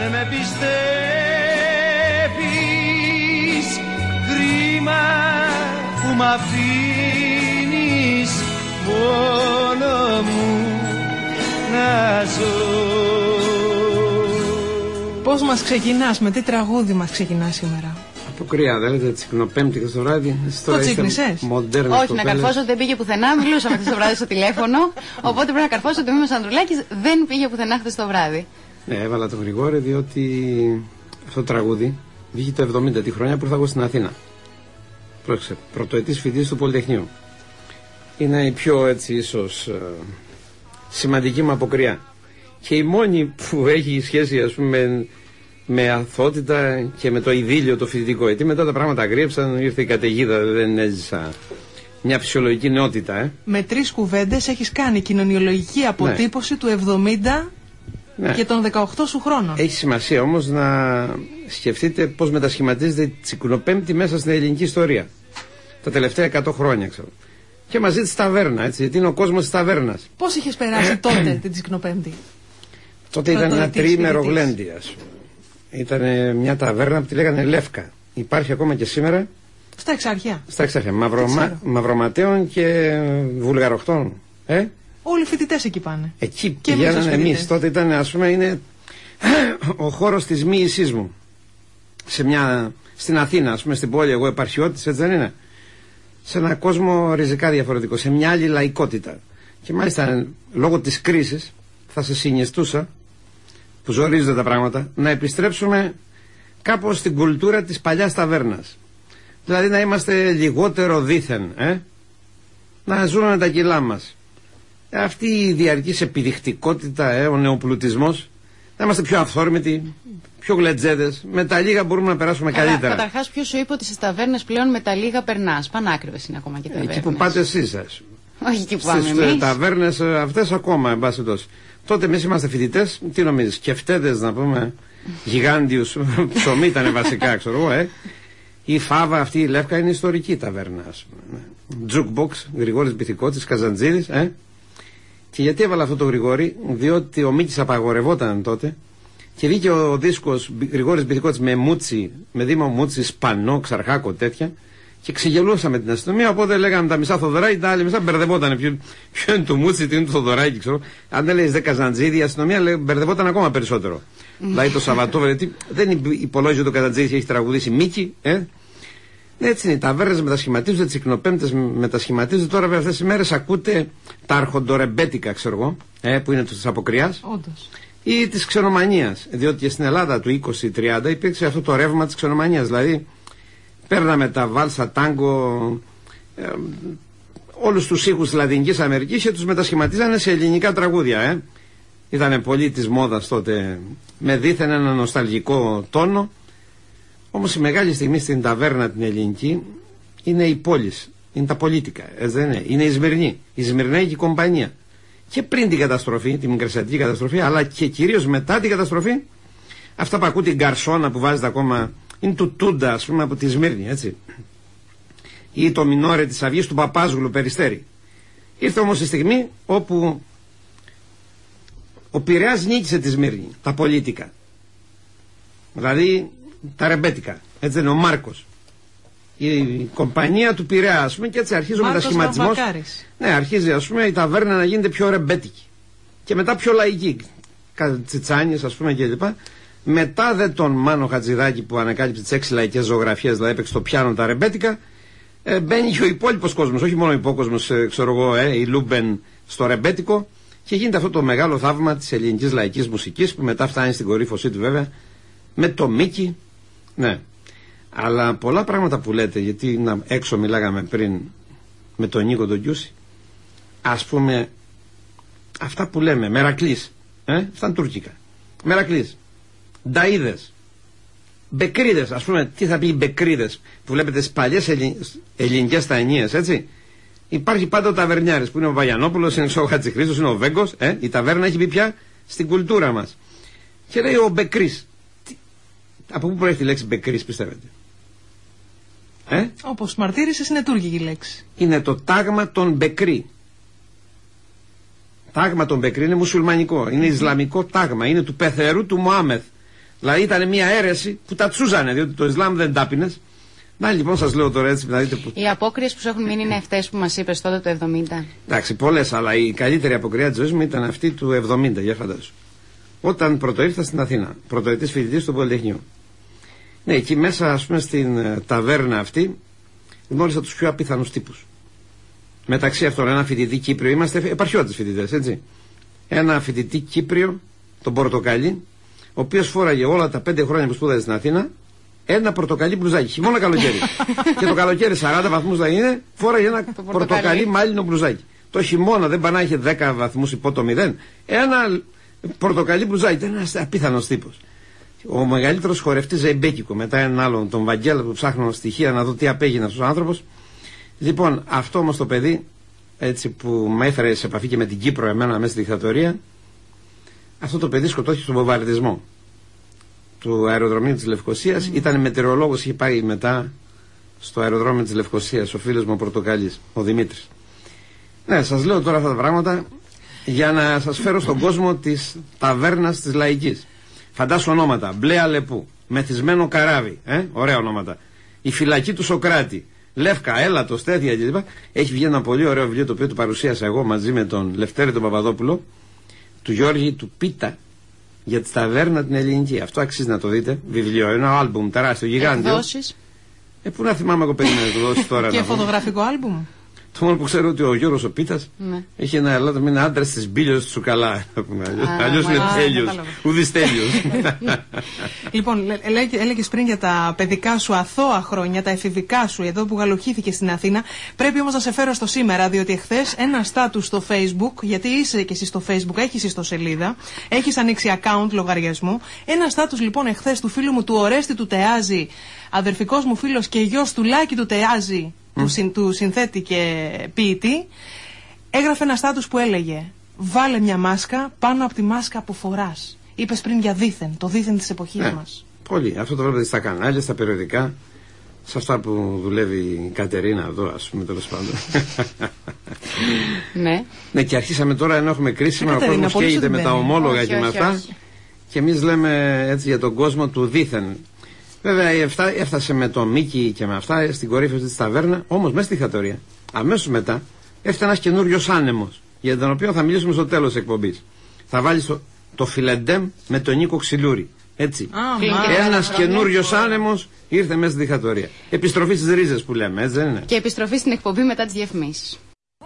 με πιστεύεις, κρίμα που μ' αφήνεις μόνο μου να ζω. Πώς μας ξεκινάς, με τι τραγούδι μας ξεκινάς σήμερα? Αποκριά, δεν λέτε τσικνοπέμπτη και στο βράδυ. Το τσίκνησες? Όχι, να καρφώσω δεν πήγε πουθενά. Μιλούσαμε χθες το βράδυ στο τηλέφωνο. Οπότε πρέπει να καρφώσω ότι ο Μίμος Ανδρουλάκης δεν πήγε πουθενά χθες το βράδυ. Ναι, έβαλα τον Γρηγόρη διότι αυτό το τραγούδι βγήκε το 70, τη χρονιά που ήρθα εγώ στην Αθήνα. Πρόκειται, πρωτοετής φοιτητής του Πολυτεχνείου. Είναι η πιο έτσι ίσως σημαντική μου αποκριά. Και η μόνη που έχει σχέση, ας πούμε, με αθότητα και με το ειδήλιο το φοιτητικό. Γιατί μετά τα πράγματα αγρίεψαν, ήρθε η καταιγίδα, δεν έζησα μια φυσιολογική νεότητα. Με 3 κουβέντες έχεις κάνει κοινωνιολογική αποτύπωση του 70 και των 18 σου χρόνων. Έχει σημασία όμως να σκεφτείτε πώς μετασχηματίζεται η τσικνοπέμπτη μέσα στην ελληνική ιστορία. Τα τελευταία 100 χρόνια, ξέρω. Και μαζί της ταβέρνα, έτσι, γιατί είναι ο κόσμος της ταβέρνας. Πώς είχες περάσει τότε την τσικνοπέμπτη? Τότε ήταν ένα τριήμερο γλέντι, ας πούμε. Ήταν μια ταβέρνα που τη λέγανε Λεύκα. Υπάρχει ακόμα και σήμερα. Στα Εξάρχεια. Στα Εξάρχεια. Μαυροματέων και Βουλγαροχτών. Όλοι οι φοιτητές εκεί πάνε. Εκεί πηγαίνανε εμείς. Τότε ήταν, ας πούμε, είναι ο χώρος της μοίησής μου. Στην Αθήνα, ας πούμε, στην πόλη, εγώ επαρχιώτης, έτσι δεν είναι. Σε έναν κόσμο ριζικά διαφορετικό, σε μια άλλη λαϊκότητα. Και μάλιστα λόγω της κρίσης θα σε συνιστούσα, που ζορίζονται τα πράγματα, να επιστρέψουμε κάπως στην κουλτούρα της παλιάς ταβέρνας. Δηλαδή να είμαστε λιγότερο δήθεν, να ζούμε τα κιλά μας. Αυτή η διαρκής επιδεικτικότητα, ο νεοπλουτισμός, να είμαστε πιο αυθόρμητοι, πιο γλετζέδες. Με τα λίγα μπορούμε να περάσουμε καλύτερα. Καταρχάς, ποιος σου είπε ότι στις ταβέρνες πλέον με τα λίγα περνάς? Πανάκριβες είναι ακόμα και ταβέρνες. Εκεί που πάτε εσείς, όχι εκεί που πάμε εμείς. Στις ταβέρνες αυτές ακόμα, εν πάση τόσο. Τότε εμείς είμαστε φοιτητές, τι νομίζεις, σκεφτέτες να πούμε, γιγάντιους, ψωμί ήταν βασικά, ξέρω εγώ, Η Φάβα αυτή η Λεύκα είναι ιστορική ταβέρνα, ας πούμε. Τζουκμπόξ, Γρηγόρης Μπιθικότσης, Καζαντζίδης, Και γιατί έβαλα αυτό το Γρηγόρη? Διότι ο Μίκης απαγορευόταν τότε και βγήκε ο δίσκος Γρηγόρης Μπιθικότσης με Μούτσι, με Δήμο Μούτσι, Σπανό, Ξαρχάκο, τέτοια. Και ξεγελούσαμε την αστυνομία, οπότε λέγαμε τα μισά Θοδωράκη, τα άλλα μισά μπερδευόταν. Ποιο είναι το Μούτσι, τι είναι το Θοδωράκη, ξέρω. Αν δεν λέει 10 Καζαντζίδη, η αστυνομία μπερδευόταν ακόμα περισσότερο. Δηλαδή το Σαββατόβραδυ, δεν υπολόγιζε το Καζαντζίδη έχει τραγουδήσει Μίκη, Έτσι είναι, οι ταβέρνες μετασχηματίζονται, οι τσικνοπέμπτες μετασχηματίζονται. Τώρα, βέβαια, αυτές τις μέρες ακούτε τα αρχοντορεμπέτικα, ξέρω εγώ, που είναι της αποκριάς. Όντως. Ή της ξενομανίας. Διότι και στην Ελλάδα του 20-30 υπήρξε αυτό το ρεύμα της ξενομανίας. Δηλαδή, παίρναμε τα βάλσα, τάγκο, όλους τους ήχους της Λατινικής Αμερικής και τους μετασχηματίζανε σε ελληνικά τραγούδια. Ήτανε πολύ της μόδας τότε, με δίθεν ένα νοσταλγικό τόνο. Όμως η μεγάλη στιγμή στην ταβέρνα την ελληνική είναι η πόλης, είναι τα πολίτικα, δεν είναι? Είναι η Σμυρνή, η Σμυρναϊκή κομπανία. Και πριν την καταστροφή, την μικρασιατική καταστροφή, αλλά και κυρίως μετά την καταστροφή, αυτά που ακούτε, την γκαρσόνα που βάζετε ακόμα, είναι του Τούντα, ας πούμε, από τη Σμύρνη, έτσι. Ή το Μινόρε της Αυγής του Παπάζγλου, Περιστέρη. Ήρθε όμως η στιγμή όπου ο Πειραιάς νίκησε τη Σμύρνη, τα πολίτικα. Δηλαδή τα ρεμπέτικα, έτσι είναι, ο Μάρκος. Η κομπανία του Πειραιά, ας πούμε, και έτσι αρχίζει ο μετασχηματισμός. Ναι, αρχίζει, ας πούμε, η ταβέρνα να γίνεται πιο ρεμπέτικη. Και μετά πιο λαϊκή. Τσιτσάνιες, ας πούμε, κλπ. Μετά δε τον Μάνο Χατζηδάκη που ανακάλυψε τις 6 λαϊκές ζωγραφιές, δηλαδή έπαιξε το πιάνο τα ρεμπέτικα, μπαίνει και ο υπόλοιπος κόσμος, όχι μόνο ο υπόκοσμος, ξέρω εγώ, η Λούμπεν στο ρεμπέτικο, και γίνεται αυτό το μεγάλο θαύμα της ελληνικής λαϊκής μουσικής που μετά φτάνει στην κορύφωσή του, βέβαια, με το Μίκη. Ναι. Αλλά πολλά πράγματα που λέτε, γιατί έξω μιλάγαμε πριν με τον Νίκο τον Κιούση, ας πούμε, αυτά που λέμε, Μερακλής, αυτά είναι τουρκικά. Μερακλής, Νταΐδες, Μπεκρίδες, ας πούμε, τι θα πει οι Μπεκρίδες που βλέπετε στις παλιές ελληνικές ταινίες, έτσι. Υπάρχει πάντα ο ταβερνιάρης που είναι ο Βαγιανόπουλος, είναι ο Χατζηχρήστος, είναι ο Βέγκος, η ταβέρνα έχει μπει πια στην κουλτούρα μας. Και λέει ο Μπεκρής. Από πού προέρχεται η λέξη Μπεκρής, πιστεύετε? Όπως μαρτύρησες, είναι τουρκική λέξη. Είναι το τάγμα των Μπεκρή. Τάγμα των Μπεκρή είναι μουσουλμανικό, είναι ισλαμικό τάγμα, είναι του πεθερού του Μωάμεθ. Δηλαδή ήταν μια αίρεση που τα τσούζανε, διότι το Ισλάμ δεν τάπινες. Να λοιπόν σας λέω τώρα έτσι να δείτε που... Οι απόκριες που σου έχουν μείνει είναι αυτές που μας είπες τότε το 70. Εντάξει, πολλές, αλλά η καλύτερη αποκριά της ζωής μου ήταν αυτή του 70, για φαντάσου. Όταν πρωτοήρθα στην Αθήνα, πρωτοετής φοιτητής του Πολυτεχνείου. Ναι, εκεί μέσα, ας πούμε, στην ταβέρνα αυτή, γνώρισα τους πιο απίθανους τύπους. Μεταξύ αυτών, ένα φοιτητή Κύπριο, είμαστε επαρχιώτες φοιτητές, έτσι. Ένα φοιτητή Κύπριο, τον Πορτοκαλί, ο οποίος φόραγε όλα τα 5 χρόνια που σπούδαζε στην Αθήνα ένα πορτοκαλί μπλουζάκι, χειμώνα καλοκαίρι. Και το καλοκαίρι 40 βαθμούς θα είναι, φόραγε ένα πορτοκαλί μάλινο μπλουζάκι. Το χειμώνα δεν πάνε να είχε 10 βαθμούς υπό το 0. Ένα πορτοκαλί μπλουζάκι. Ήταν ένας απίθανος τύπος. Ο μεγαλύτερος χορευτής Ζεϊμπέκικο, μετά έναν άλλον, τον Βαγγέλα, που ψάχνω στοιχεία να δω τι απέγινε στους άνθρωπους. Λοιπόν, αυτό όμως το παιδί, έτσι που με έφερε σε επαφή και με την Κύπρο, εμένα μέσα στη δικτατορία, αυτό το παιδί σκοτώθηκε στον βομβαρδισμό του αεροδρομίου της Λευκωσίας. Ήταν μετεωρολόγος, είχε πάει μετά στο αεροδρόμιο της Λευκωσίας, ο φίλος μου ο Πορτοκαλής, ο Δημήτρης. Ναι, σας λέω τώρα αυτά τα πράγματα για να σας φέρω στον κόσμο της ταβέρνας της Λαϊκής. Φαντάσου ονόματα: Μπλε Αλεπού, Μεθυσμένο Καράβι, ωραία ονόματα. Η φυλακή του Σοκράτη, Λεύκα, Έλατος, τέτοια κλπ. Έχει βγει ένα πολύ ωραίο βιβλίο το οποίο το παρουσίασα εγώ μαζί με τον Λευτέρη τον Παπαδόπουλο, του Γιώργη του Πίτα, για τη ταβέρνα την ελληνική. Αυτό αξίζει να το δείτε. Βιβλίο, ένα άλμπουμ τεράστιο, γιγάντιο. Εκδόσεις. Πού να θυμάμαι εγώ παιδί να το δώσει τώρα. Και φωτογραφικό άλμπουμ. Το μόνο που ξέρω ότι ο Γιώργος ο Πίτας έχει ένα Ελλάδα με ένα άντρα στις μπίλιος του Σουκαλά. Αλλιώς είναι τέλειος. Ουδής τέλειος. Λοιπόν, έλεγες πριν για τα παιδικά σου αθώα χρόνια, τα εφηβικά σου, εδώ που γαλοχήθηκε στην Αθήνα. Πρέπει όμως να σε φέρω στο σήμερα, διότι εχθές ένα στάτους στο Facebook, γιατί είσαι και εσύ στο Facebook, έχεις ιστοσελίδα, έχεις ανοίξει account λογαριασμού. Ένα στάτους λοιπόν εχθές του φίλου μου του Ορέστη του Τεάζη, αδερφικός μου φίλος και γιος του Λάκη του Τεάζη, του συνθέτη και ποιητή, έγραφε ένα στάτους που έλεγε: βάλε μια μάσκα πάνω από τη μάσκα που φοράς. Είπες πριν για δίθεν, το δίθεν της εποχής μας. Πολύ. Αυτό το βλέπετε στα κανάλια, στα περιοδικά, σε αυτά που δουλεύει η Κατερίνα εδώ, ας πούμε, τέλος πάντων. Ναι. Ναι, και αρχίσαμε τώρα, ενώ έχουμε κρίσιμα, ο κόσμος καίγεται με τα ομόλογα και με αυτά. Και εμείς λέμε έτσι για τον κόσμο του δίθεν. Βέβαια έφτασε με τον Μίκη και με αυτά στην κορύφη αυτή της ταβέρνα, όμως μέσα στη δικτατορία. Αμέσως μετά έφτασε ένας καινούριος άνεμος, για τον οποίο θα μιλήσουμε στο τέλος της εκπομπής. Θα βάλεις το Φιλεντέμ με τον Νίκο Ξυλούρη. Έτσι. Ένας καινούριος άνεμος ήρθε μέσα στη δικτατορία. Επιστροφή στις ρίζες που λέμε, έτσι δεν είναι? Και επιστροφή στην εκπομπή μετά τις διαφημίσεις.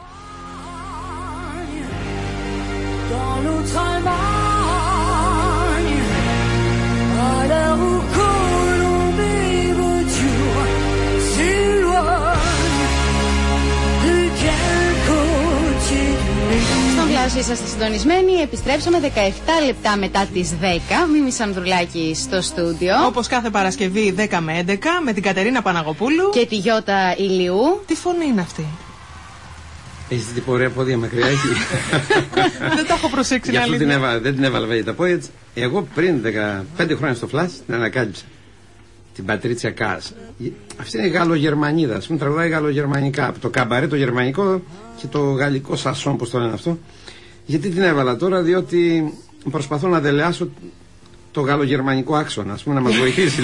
Είσαστε συντονισμένοι, επιστρέψαμε 17 λεπτά μετά τις 10. Μίμη Ανδρουλάκη στο στούντιο. Όπως κάθε Παρασκευή 10 με 11 με την Κατερίνα Παναγοπούλου και τη Γιώτα Ηλιού. Τι φωνή είναι αυτή? Έχεις δει ωραία πόδια μακριά εκεί? Δεν το έχω προσέξει. Γι' αυτό δεν την έβαλα βέβαια τα πόδια της. Εγώ πριν 15 χρόνια στο Flash την ανακάλυψα. Την Πατρίτσια Κάς. Αυτή είναι η Γαλλογερμανίδα. Ας πούμε, τραγουδάει γαλλογερμανικά. Από το καμπαρέ το γερμανικό και το γαλλικό σασόν, πώς το λένε αυτό. Γιατί την έβαλα τώρα? Διότι προσπαθώ να δελεάσω το γαλλογερμανικό άξονα, ας πούμε, να μας βοηθήσει.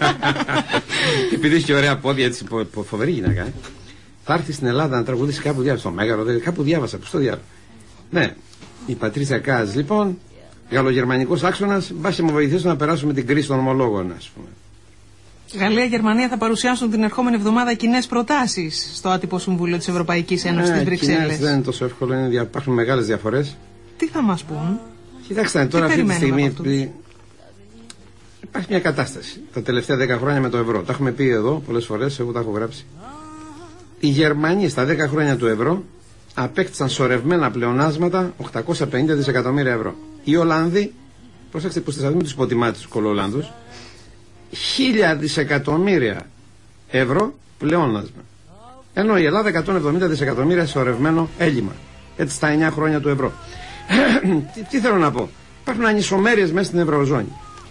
Επειδή έχει και ωραία πόδια, έτσι, φοβερή γυναίκα. Θα έρθει στην Ελλάδα να τραγουδήσει κάπου διάβασα. Στο Μέγαρο, κάπου διάβασα. Πώς το διάβασα? Ναι, η Πατρίτσια Κάς, λοιπόν, γαλλογερμανικός άξονας. Μπας και μου βοηθήσει να περάσουμε την κρίση των ομολόγων, ας πούμε. Γαλλία-Γερμανία θα παρουσιάσουν την ερχόμενη εβδομάδα κοινές προτάσεις στο άτυπο Συμβούλιο της Ευρωπαϊκής Ένωσης στις Βρυξέλλες. Δεν είναι τόσο εύκολο, υπάρχουν μεγάλες διαφορές. Τι θα μας πούν? Κοιτάξτε, τώρα αυτή τη στιγμή υπάρχει μια κατάσταση. Τα τελευταία 10 χρόνια με το ευρώ. Τα έχουμε πει εδώ πολλές φορές, εγώ τα έχω γράψει. Οι Γερμανοί στα 10 χρόνια του ευρώ απέκτησαν σωρευμένα πλεονάσματα 850 δισεκατομμύρια ευρώ. Οι Ολλανδοί, προσέξτε που σας δούμε τους υποτιμάτες τους κολοολλανδούς, 1000 δισεκατομμύρια ευρώ πλεόνασμα. Ενώ η Ελλάδα 170 δισεκατομμύρια σωρευμένο έλλειμμα. Έτσι στα 9 χρόνια του ευρώ. Τι θέλω να πω? Υπάρχουν ανισομέρειες μέσα στην Ευρωζώνη.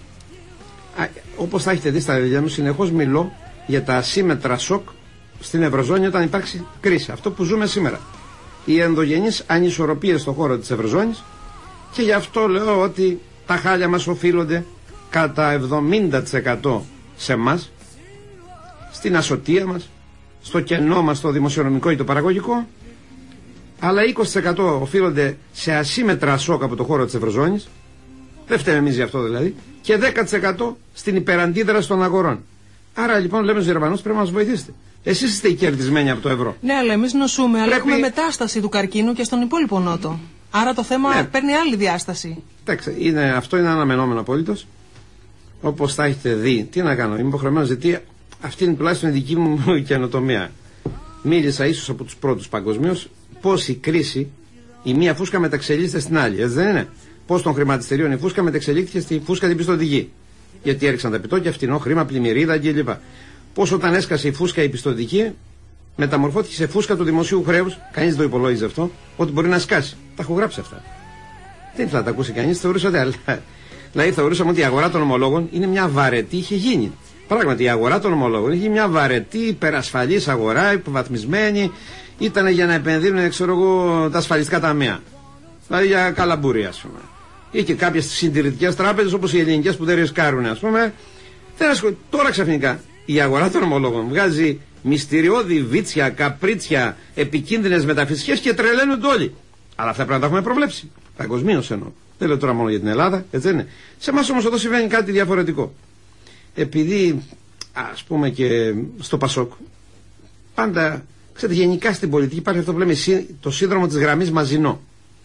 Όπως θα έχετε δει στα βιβλία μου, συνεχώς μιλώ για τα ασύμετρα σοκ στην Ευρωζώνη όταν υπάρξει κρίση. Αυτό που ζούμε σήμερα. Οι ενδογενείς ανισορροπίες στον χώρο της Ευρωζώνης, και γι' αυτό λέω ότι τα χάλια μας οφείλονται κατά 70% σε εμάς, στην ασωτεία μας, στο κενό μας το δημοσιονομικό ή το παραγωγικό, αλλά 20% οφείλονται σε ασύμετρα σοκ από το χώρο της Ευρωζώνης, δεν φταίμε εμείς γι' αυτό δηλαδή, και 10% στην υπεραντίδραση των αγορών. Άρα λοιπόν λέμε στους Γερμανούς, πρέπει να μας βοηθήσετε. Εσείς είστε οι κερδισμένοι από το ευρώ. Ναι, αλλά εμείς νοσούμε, αλλά έχουμε μετάσταση του καρκίνου και στον υπόλοιπο νότο. Άρα το θέμα παίρνει άλλη διάσταση. Εντάξει, αυτό είναι αναμενόμενο απολύτως. Όπως θα έχετε δει, τι να κάνω, είμαι υποχρεωμένος, γιατί αυτή είναι τουλάχιστον η δική μου καινοτομία. Μίλησα ίσως από τους πρώτους παγκοσμίως πώς η κρίση, η μία φούσκα μεταξελίσσεται στην άλλη, έτσι δεν είναι? Πώς των χρηματιστηρίων η φούσκα μεταξελίχθηκε στη φούσκα την πιστωτική. Γιατί έριξαν τα επιτόκια, φτηνό χρήμα, πλημμυρίδα κλπ. Πώς όταν έσκασε η φούσκα η πιστωτική, μεταμορφώθηκε σε φούσκα του δημοσίου χρέους. Κανείς δεν το υπολόγιζε αυτό, ότι μπορεί να σκάσει. Τα έχω γράψει αυτά. Δεν ήθελα να τα ακούσει κανείς, θεωρούσατε άλλα. Δηλαδή θεωρούσαμε ότι η αγορά των ομολόγων είναι μια βαρετή, είχε γίνει. Πράγματι η αγορά των ομολόγων είχε μια βαρετή, υπερασφαλής αγορά, υποβαθμισμένη, ήταν για να επενδύουν, ξέρω εγώ, τα ασφαλιστικά ταμεία. Δηλαδή για καλαμπούρια, ας πούμε. Ή και κάποιες συντηρητικές τράπεζες όπως οι ελληνικές που δεν ρισκάρουν, ας πούμε. Τώρα ξαφνικά η αγορά των ομολόγων βγάζει μυστηριώδη βίτσια, καπρίτσια, επικίνδυνες μεταφυσικές και τρελαίνονται όλοι. Αλλά αυτά πρέπει να τα έχουμε προβλέψει. Παγκοσμίως εννοώ. Δεν λέω τώρα μόνο για την Ελλάδα, έτσι δεν είναι? Σε εμάς όμως εδώ συμβαίνει κάτι διαφορετικό. Επειδή, ας πούμε και στο Πασόκ, πάντα, ξέρετε, γενικά στην πολιτική υπάρχει αυτό που λέμε το σύνδρομο της γραμμής Μαζινό.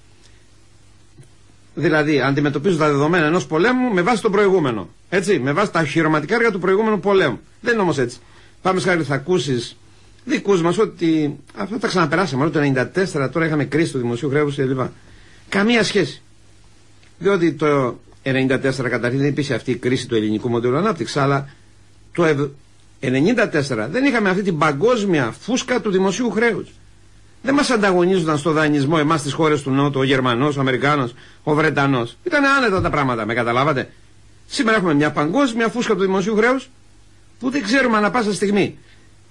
Δηλαδή, αντιμετωπίζουν τα δεδομένα ενός πολέμου με βάση το προηγούμενο. Έτσι, με βάση τα χειροματικά έργα του προηγούμενου πολέμου. Δεν είναι όμως έτσι. Πάμε σχάρι, θα ακούσεις δικούς μας ότι αυτά τα ξαναπεράσαμε. Όλο το 1994, τώρα είχαμε κρίση του δημοσίου χρέους κλπ. Καμία σχέση. Διότι το 1994 καταρχήν δεν υπήρχε αυτή η κρίση του ελληνικού μοντέλου ανάπτυξης, αλλά το 1994 δεν είχαμε αυτή την παγκόσμια φούσκα του δημοσίου χρέους. Δεν μας ανταγωνίζονταν στο δανεισμό εμάς στις χώρες του Νότου, ο Γερμανός, ο Αμερικάνος, ο Βρετανός. Ήταν άνετα τα πράγματα, με καταλάβατε? Σήμερα έχουμε μια παγκόσμια φούσκα του δημοσίου χρέους που δεν ξέρουμε ανά πάσα στιγμή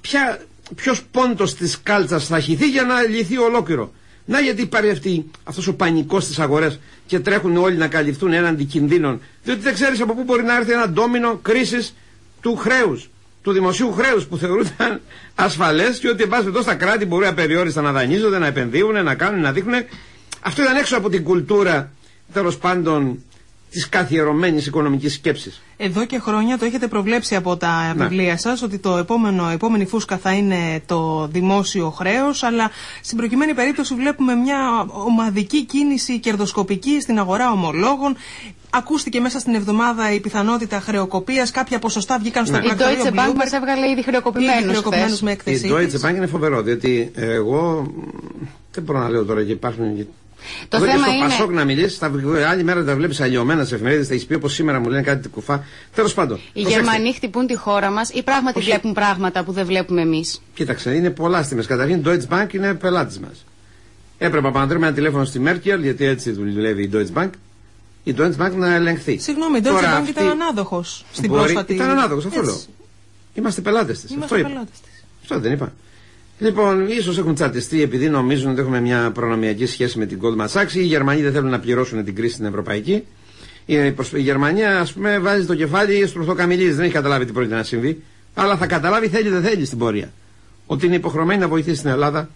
ποιος πόντος της κάλτσας θα χυθεί για να λυθεί ολόκληρο. Να γιατί υπάρχει αυτός ο πανικός στις αγορές και τρέχουν όλοι να καλυφθούν έναντι κινδύνων, διότι δεν ξέρεις από πού μπορεί να έρθει ένα ντόμινο κρίσης του χρέους, του δημοσίου χρέους που θεωρούνταν ασφαλές, και ότι εν πάση περιπτώσει τα κράτη μπορεί απεριόριστα να δανείζονται, να επενδύουν, να κάνουν, να δείχνουν. Αυτό ήταν έξω από την κουλτούρα, τέλος πάντων, της καθιερωμένης οικονομικής σκέψης. Εδώ και χρόνια το έχετε προβλέψει από τα βιβλία σας ότι η επόμενη φούσκα θα είναι το δημόσιο χρέος, αλλά στην προκειμένη περίπτωση βλέπουμε μια ομαδική κίνηση κερδοσκοπική στην αγορά ομολόγων. Ακούστηκε μέσα στην εβδομάδα η πιθανότητα χρεοκοπίας, κάποια ποσοστά βγήκαν στο πρακτορείο. Η Deutsche Bank μας έβγαλε ήδη χρεοκοπημένους με έκθεση. Η Deutsche Bank είναι φοβερό, διότι εγώ δεν μπορώ να λέω τώρα και υπάρχουν. Το θέμα στο είναι. Πασόκ να μιλήσει, άλλη μέρα τα βλέπει αλλοιωμένα σε εφημερίδες, θα έχει πει όπως σήμερα μου λένε κάτι κουφά. Τέλος πάντων. Οι Γερμανοί χτυπούν τη χώρα μας ή πράγματι βλέπουν πράγματα που δεν βλέπουμε εμείς? Κοίταξε, είναι πολλά στιγμές. Καταρχήν, η Deutsche Bank είναι πελάτης μας. Έπρεπε να παρατρέμε ένα τηλέφωνο στη Μέρκελ, γιατί έτσι δουλεύει η Deutsche Bank. Η Deutsche Bank να ελεγχθεί. Συγγνώμη, η Deutsche Bank αυτή ήταν ανάδοχος στην πρόσφατη. Ήταν ανάδοχος, αυτό λέω. Είμαστε πελάτες της. Αυτό δεν είπα. Λοιπόν, ίσως έχουν τσατιστεί επειδή νομίζουν ότι έχουμε μια προνομιακή σχέση με την Goldman Sachs. Οι Γερμανοί δεν θέλουν να πληρώσουν την κρίση στην Ευρωπαϊκή. Η Γερμανία, ας πούμε, βάζει το κεφάλι στρουθοκαμιλής. Δεν έχει καταλάβει τι πρόκειται να συμβεί. Αλλά θα καταλάβει, θέλει δεν θέλει στην πορεία. Ότι είναι υποχρεωμένη να βοηθήσει την Ελλάδα.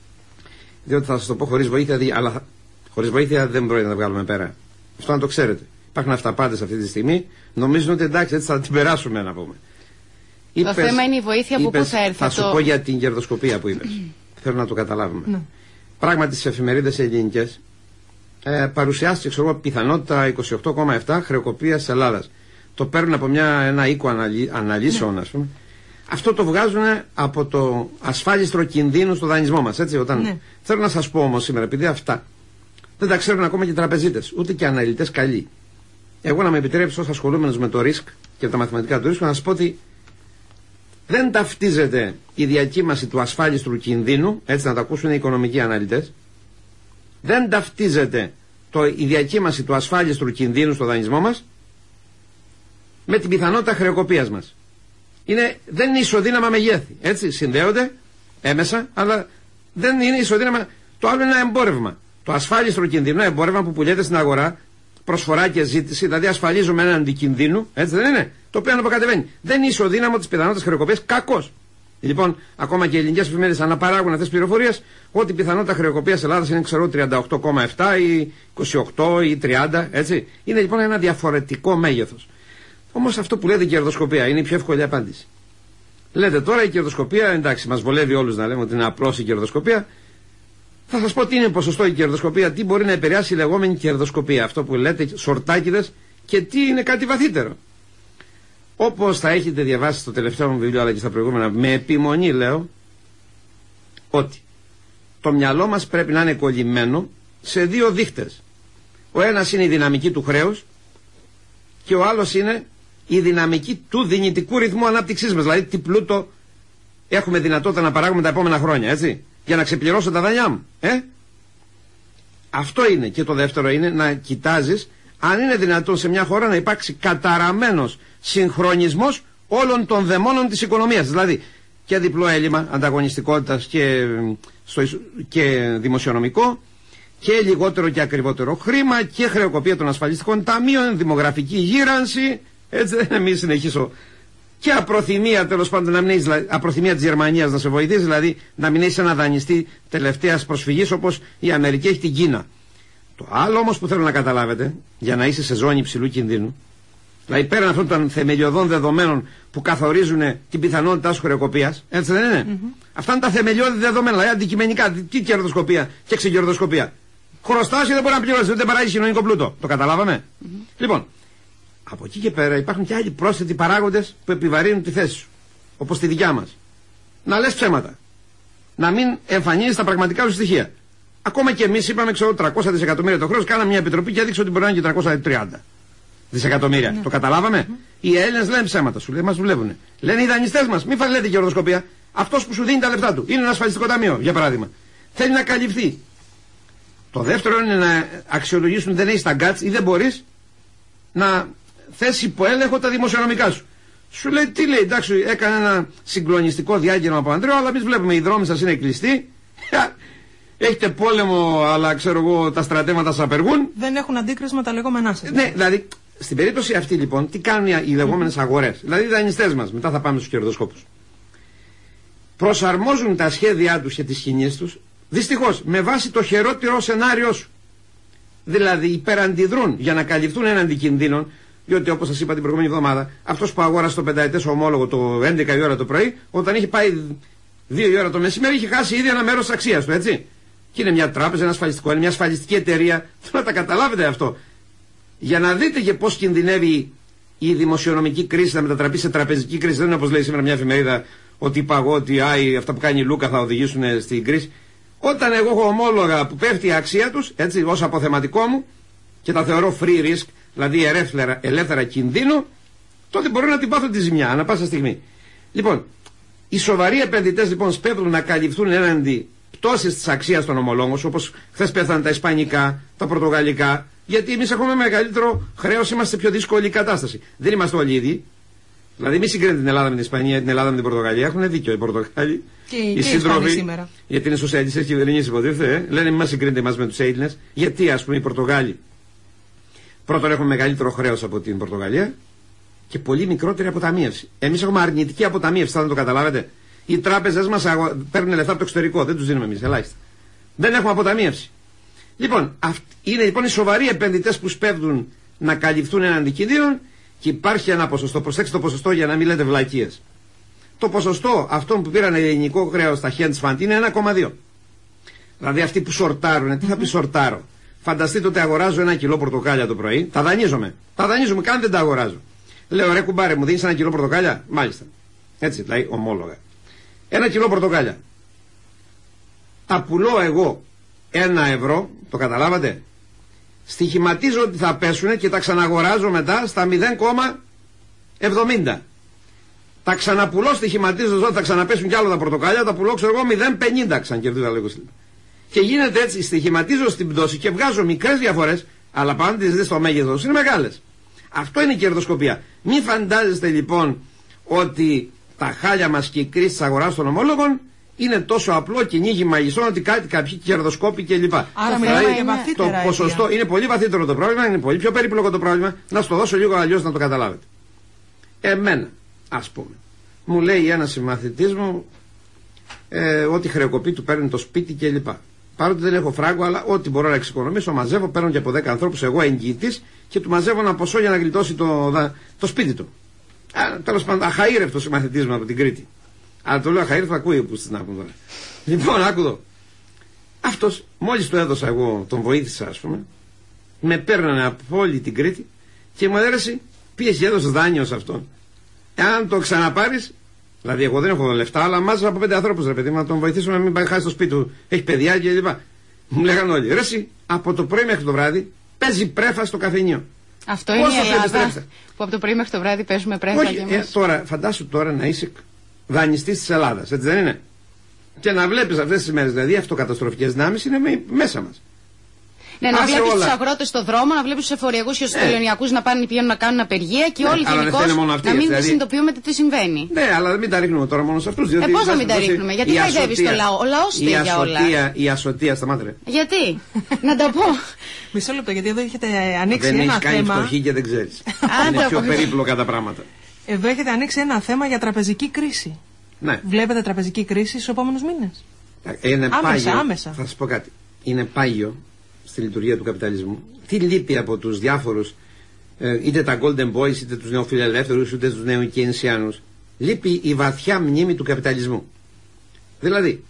Διότι θα σας το πω χωρίς βοήθεια, αλλά χωρίς βοήθεια δεν πρόκειται να τα βγάλουμε πέρα. Αυτό να το ξέρετε. Υπάρχουν αυταπάτες αυτή τη στιγμή. Νομίζουν ότι εντάξει, έτσι θα την περάσουμε, να πούμε. Το θέμα είναι η βοήθεια από πού θα έρθει. Θα σου πω για την κερδοσκοπία που είπες. Θέλω να το καταλάβουμε. Ναι. Πράγματι στις εφημερίδες ελληνικές παρουσιάστηκε, ξέρω, πιθανότητα 28,7 χρεοκοπίας της Ελλάδας. Το παίρνουν από ένα οίκο αναλύσεων, ας πούμε. Αυτό το βγάζουν από το ασφάλιστρο κινδύνου στο δανεισμό μας. Έτσι, όταν. Θέλω να σας πω όμως σήμερα, επειδή αυτά δεν τα ξέρουν ακόμα και οι τραπεζίτες, ούτε και αναλυτές καλοί. Εγώ να με επιτρέψω ως ασχολούμενος με το risk και τα μαθηματικά του risk να σας πω ότι δεν ταυτίζεται η διακύμαση του ασφάλιστρου κινδύνου, έτσι να το ακούσουν οι οικονομικοί αναλυτές. Δεν ταυτίζεται η διακύμαση του ασφάλιστρου κινδύνου στο δανεισμό μας με την πιθανότητα χρεοκοπίας μας. Δεν είναι ισοδύναμα μεγέθη. Έτσι, συνδέονται έμεσα, αλλά δεν είναι ισοδύναμα. Το άλλο είναι ένα εμπόρευμα. Το ασφάλιστρο κινδύνου, ένα εμπόρευμα που πουλιέται στην αγορά, προσφορά και ζήτηση, δηλαδή ασφαλίζουμε έναν αντικινδύνου, έτσι δεν είναι, το οποίο αναποκατεβαίνει. Δεν είναι ισοδύναμο τη πιθανότητα χρεοκοπίας, κακώς. Λοιπόν, ακόμα και οι ελληνικές εφημερίδες αναπαράγουν αυτές τις πληροφορίες ότι η πιθανότητα χρεοκοπίας Ελλάδας είναι, ξέρω, 38,7 ή 28 ή 30, έτσι. Είναι λοιπόν ένα διαφορετικό μέγεθος. Όμως αυτό που λέτε η κερδοσκοπία είναι η πιο εύκολη απάντηση. Λέτε τώρα η κερδοσκοπία, εντάξει, μας βολεύει όλους να λέμε ότι είναι απλώς η κερδοσκοπία. Θα σας πω τι είναι ποσοστό η κερδοσκοπία, τι μπορεί να επηρεάσει η λεγόμενη κερδοσκοπία, αυτό που λέτε σορτάκιδες, και τι είναι κάτι βαθύτερο. Όπως θα έχετε διαβάσει στο τελευταίο μου βιβλίο αλλά και στα προηγούμενα, με επιμονή λέω ότι το μυαλό μας πρέπει να είναι κολλημένο σε δύο δείχτες. Ο ένας είναι η δυναμική του χρέους και ο άλλος είναι η δυναμική του δυνητικού ρυθμού ανάπτυξής μας. Δηλαδή τι πλούτο έχουμε δυνατότητα να παράγουμε τα επόμενα χρόνια, έτσι, για να ξεπληρώσω τα δανειά μου. Αυτό είναι. Και το δεύτερο είναι να κοιτάζεις αν είναι δυνατόν σε μια χώρα να υπάρξει καταραμένος συγχρονισμός όλων των δαιμόνων της οικονομίας. Δηλαδή και διπλό έλλειμμα ανταγωνιστικότητας και δημοσιονομικό, και λιγότερο και ακριβότερο χρήμα, και χρεοκοπία των ασφαλιστικών ταμείων, δημογραφική γύρανση, έτσι δεν είναι, μη συνεχίσω, και απροθυμία, τέλος πάντων, να μην έχεις, απροθυμία της Γερμανίας να σε βοηθήσει, δηλαδή να μην έχεις ένα δανειστή τελευταίας προσφυγής όπως η Αμερική έχει την Κίνα. Το άλλο όμως που θέλω να καταλάβετε, για να είσαι σε ζώνη υψηλού κινδύνου, δηλαδή πέραν αυτών των θεμελιωδών δεδομένων που καθορίζουν την πιθανότητά σου χρεοκοπίας, έτσι δεν είναι. Αυτά είναι τα θεμελιώδη δεδομένα, δηλαδή αντικειμενικά, τι κερδοσκοπία και ξεκερδοσκοπία. Χρωστάς και δεν μπορεί να πληρώσει, δεν παράγει κοινωνικό πλούτο. Το καταλάβαμε. Λοιπόν, από εκεί και πέρα υπάρχουν και άλλοι πρόσθετοι παράγοντες που επιβαρύνουν τη θέση σου. Όπως τη δικιά μας. Να λες ψέματα. Να μην εμφανίζεις τα πραγματικά σου στοιχεία. Ακόμα και εμείς είπαμε, ξέρω, 300 δισεκατομμύρια το χρέος, κάναμε μια επιτροπή και έδειξε ότι μπορεί να είναι και 330 δισεκατομμύρια. Το καταλάβαμε. Οι Έλληνες λένε ψέματα, σου λέει, μας δουλεύουν. Λένε οι δανειστές μας, μην λέτε κερδοσκοπία. Αυτός που σου δίνει τα λεφτά του, είναι ένα ασφαλιστικό ταμείο, για παράδειγμα. Θέλει να καλυφθεί. Το δεύτερο είναι να αξιολογήσουν δεν έχεις τα γκάτς ή δεν μπορείς να θέσει υπό έλεγχο τα δημοσιονομικά σου. Σου λέει τι λέει, εντάξει, έκανε ένα συγκλονιστικό διάγγελμα από Ανδρέο, αλλά εμείς βλέπουμε οι δρόμοι σας είναι κλειστοί. Έχετε πόλεμο, αλλά ξέρω εγώ τα στρατεύματα σας απεργούν. Δεν έχουν αντίκρισμα τα λεγόμενά σας. Ναι, δηλαδή στην περίπτωση αυτή λοιπόν, τι κάνουν οι λεγόμενες αγορές, δηλαδή οι δανειστές μας, μετά θα πάμε στους κερδοσκόπους. Προσαρμόζουν τα σχέδιά τους και τις κινήσεις τους, δυστυχώς, με βάση το χειρότερο σενάριό σου. Δηλαδή υπεραντιδρούν για να καλυφθούν έναντι κινδύνων, διότι όπως σας είπα την προηγούμενη εβδομάδα, αυτός που αγόρασε το πενταετές ομόλογο το 11 η ώρα το πρωί, όταν είχε πάει 2 η ώρα το μεσημέρι, είχε χάσει ήδη ένα μέρος της αξίας του, έτσι. Και είναι μια τράπεζα, ένα ασφαλιστικό, είναι μια ασφαλιστική εταιρεία. Θέλω να τα καταλάβετε αυτό. Για να δείτε και πώς κινδυνεύει η δημοσιονομική κρίση να μετατραπεί σε τραπεζική κρίση. Δεν είναι όπως λέει σήμερα μια εφημερίδα ότι είπα εγώ ότι αυτά που κάνει η Λούκα θα οδηγήσουν στην κρίση. Όταν εγώ έχω ομόλογα που πέφτει η αξία τους, έτσι, ως αποθεματικό μου και τα θεωρώ free risk, δηλαδή ελεύθερα κινδύνου, τότε μπορώ να την πάθω τη ζημιά ανά πάσα στιγμή. Λοιπόν, οι σοβαροί επενδυτές λοιπόν σπέβδουν να καλυφθούν έναντι πτώσης της αξίας των ομολόγων, όπως χθες πέθανε τα ισπανικά, τα πορτογαλικά, γιατί εμείς έχουμε μεγαλύτερο χρέος, είμαστε σε πιο δύσκολη κατάσταση. Δεν είμαστε όλοι ίδιοι. Δηλαδή, μη συγκρίνετε την Ελλάδα με την Ισπανία, την Ελλάδα με την Πορτογαλία. Έχουν δίκιο οι Πορτογάλοι. Και οι σύντροφοι σήμερα. Γιατί είναι σοσιαλιστές κυβερνήσεις, υποτίθεται. Λένε, μην μας συγκρίνετε εμάς με τους Έλληνες. Γιατί, ας πούμε, οι Πορτογάλοι πρώτον έχουν μεγαλύτερο χρέος από την Πορτογαλία και πολύ μικρότερη αποταμίευση. Εμείς έχουμε αρνητική αποταμίευση, θα το καταλάβετε. Οι τράπεζες μας παίρνουν λεφτά από το εξωτερικό, δεν τους δίνουμε εμείς, ελάχιστα. Δεν έχουμε αποταμίευση. Λοιπόν, είναι λοιπόν οι σοβαροί επενδυτές που σπέβδουν να καλυφθούν έναντι κινδύνων. Και υπάρχει ένα ποσοστό, προσέξτε το ποσοστό για να μην λέτε βλακίες. Το ποσοστό αυτών που πήραν ελληνικό χρέος στα hedge fund είναι 1,2. Δηλαδή αυτοί που σορτάρουν, τι θα πει σορτάρω. Φανταστείτε ότι αγοράζω 1 κιλό πορτοκάλια το πρωί, τα δανείζομαι. Τα δανείζομαι, καν δεν τα αγοράζω. Λέω ρε κουμπάρε, μου δίνεις 1 κιλό πορτοκάλια, μάλιστα. Έτσι, δηλαδή ομόλογα. 1 κιλό πορτοκάλια. Τα πουλώ εγώ 1 ευρώ, το καταλάβατε. Στοιχηματίζω ότι θα πέσουν και τα ξαναγοράζω μετά στα 0,70. Τα ξαναπουλώ στοιχηματίζω ότι θα ξαναπέσουν κι άλλο τα πορτοκάλια, τα πουλώ ξέρω εγώ 0,50 ξανακερδίζω λίγο. Και γίνεται έτσι, στοιχηματίζω στην πτώση και βγάζω μικρές διαφορές, αλλά πάντα τις δεις στο μέγεθος, είναι μεγάλες. Αυτό είναι η κερδοσκοπία. Μην φαντάζεστε λοιπόν ότι τα χάλια μας και η κρίση της αγοράς των ομόλογων είναι τόσο απλό κυνήγι μαγισσών ότι κάποιοι κερδοσκόποι κλπ. Άρα μιλάμε για βαθύτερα. Το ποσοστό είναι πολύ βαθύτερο το πρόβλημα, είναι πολύ πιο περίπλοκο το πρόβλημα. Να σου το δώσω λίγο αλλιώς να το καταλάβετε. Εμένα, ας πούμε, μου λέει ένας συμμαθητής μου ότι χρεοκοπεί του παίρνει το σπίτι κλπ. Παρότι δεν έχω φράγκο, αλλά ό,τι μπορώ να εξοικονομήσω, μαζεύω, παίρνω και από 10 ανθρώπους, εγώ εγγυητής, και του μαζεύω ένα ποσό για να γλιτώσει το σπίτι του. Τέλος πάντων, αχαήρευτος συμμαθητής μου από την Κρήτη. Αλλά το λέω αχαήρευτο, ακούει που στην άκουν τώρα. Λοιπόν, άκου εδώ. Αυτός, μόλις του έδωσα εγώ, τον βοήθησα, ας πούμε, με παίρνανε από όλη την Κρήτη και μου έδερε, πήγες και έδωσες δάνειο σε αυτόν. Αν το ξαναπάρεις, δηλαδή εγώ δεν έχω λεφτά, αλλά μάζεψα από 5 ανθρώπους, ρε παιδί μου, να τον βοηθήσω να μην πάει χάσει το σπίτι του, έχει παιδιά κλπ. Μου λέγανε όλοι, ρε εσύ, από το πρωί μέχρι το βράδυ παίζει πρέφα στο καφενείο. Αυτό είναι η Ελλάδα που από το πρωί μέχρι το βράδυ παίζουμε πρέφα. Όχι, τώρα, φαντάσου τώρα να είσαι δανειστής της Ελλάδας, έτσι δεν είναι? Και να βλέπεις αυτές τις μέρες, δηλαδή αυτοκαταστροφικές δυνάμεις είναι μέσα μας. Ναι, να βλέπεις τους αγρότες στον δρόμο, να βλέπεις τους εφοριακούς και τους τελωνιακούς να πηγαίνουν να κάνουν απεργία και όλοι γενικώς να μην συνειδητοποιούμε τι συμβαίνει. Ναι, αλλά μην τα ρίχνουμε τώρα μόνο σε αυτούς. Πώς να μην τα ρίχνουμε, γιατί χαϊδεύεις το λαό? Ο λαός φταίει για όλα. Η ασωτεία, σταμάτε. Γιατί, να τα πω. Μισό λεπτό, γιατί εδώ έχετε ανοίξει ένα θέμα. Δεν έχεις κάνει φτωχή και δεν ξέρεις. Είναι πιο περίπλοκα τα πράγματα. Εδώ έχετε ανοίξει ένα θέμα για τραπεζική κρίση. Ναι. Βλέπετε τραπεζική κρίση στους επόμενους μήνες? Άμεσα. Θα σας πω κάτι. Είναι πάγιο στη λειτουργία του καπιταλισμού. Τι λείπει από τους διάφορους, είτε τα Golden Boys, είτε τους νεοφιλελεύθερους, είτε τους νεοκεινσιάνους? Λείπει η βαθιά μνήμη του καπιταλισμού. Δηλαδή,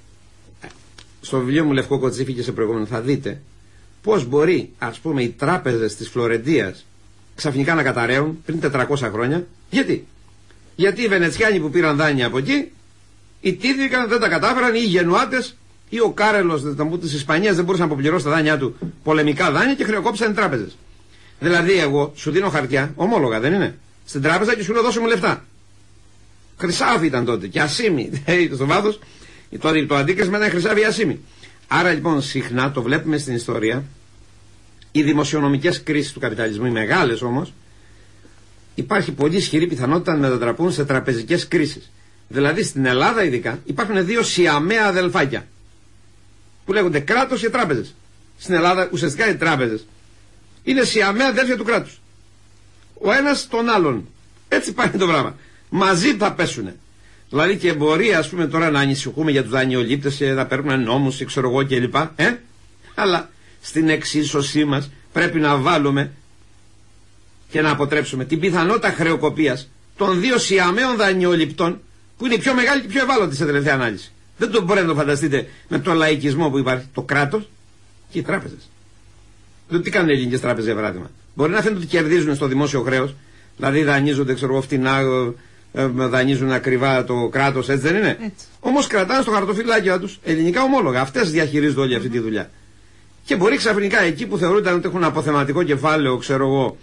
στο βιβλίο μου Λευκό Κοτσίφι και σε προηγούμενο θα δείτε πώς μπορεί, ας πούμε, οι τράπεζες της Φλωρεντίας ξαφνικά να καταραίουν πριν 400 χρόνια. Γιατί οι Βενετσιάνοι που πήραν δάνεια από εκεί ιτήθηκαν, δεν τα κατάφεραν, ή οι Γενουάτες ή ο Κάρελος της Ισπανίας δεν μπορούσε να αποπληρώσει τα δάνειά του, πολεμικά δάνεια, και χρεοκόπησαν οι τράπεζες. Δηλαδή, εγώ σου δίνω χαρτιά, ομόλογα δεν είναι, στην τράπεζα και σου λέω δώσε μου λεφτά. Χρυσάφι ήταν τότε και ασήμι. Στο βάθος το αντίκρισμα ήταν χρυσάφι ασήμι. Άρα λοιπόν συχνά το βλέπουμε στην ιστορία, οι δημοσιονομικές κρίσεις του καπιταλισμού, οι μεγάλες όμως, υπάρχει πολύ ισχυρή πιθανότητα να μετατραπούν σε τραπεζικές κρίσεις. Δηλαδή στην Ελλάδα ειδικά υπάρχουν δύο σιαμαία αδελφάκια που λέγονται κράτος και τράπεζες. Στην Ελλάδα ουσιαστικά οι τράπεζες είναι σιαμαία αδέλφια του κράτους. Ο ένας τον άλλον. Έτσι πάει το πράγμα. Μαζί θα πέσουνε. Δηλαδή και μπορεί, ας πούμε, τώρα να ανησυχούμε για τους δανειολήπτες και να παίρνουμε νόμους, ξέρω εγώ κλπ. Αλλά στην εξίσωσή μας πρέπει να βάλουμε και να αποτρέψουμε την πιθανότητα χρεοκοπίας των δύο σιαμαίων δανειοληπτών, που είναι οι πιο μεγάλοι και πιο ευάλωτοι σε τελευταία ανάλυση. Δεν το μπορείτε να το φανταστείτε με τον λαϊκισμό που υπάρχει. Το κράτος και οι τράπεζες. Τι κάνουν οι ελληνικές τράπεζες, για παράδειγμα? Μπορεί να φαίνεται ότι κερδίζουν στο δημόσιο χρέος, δηλαδή δανείζονται, ξέρω εγώ, φτηνά, δανείζουν ακριβά το κράτος, έτσι δεν είναι? Όμως κρατάνε στο χαρτοφυλάκιο τους ελληνικά ομόλογα. Αυτές διαχειρίζονται όλη αυτή τη δουλειά. Και μπορεί ξαφνικά εκεί που θεωρούνταν ότι έχουν αποθεματικό κεφάλαιο, ξέρω εγώ,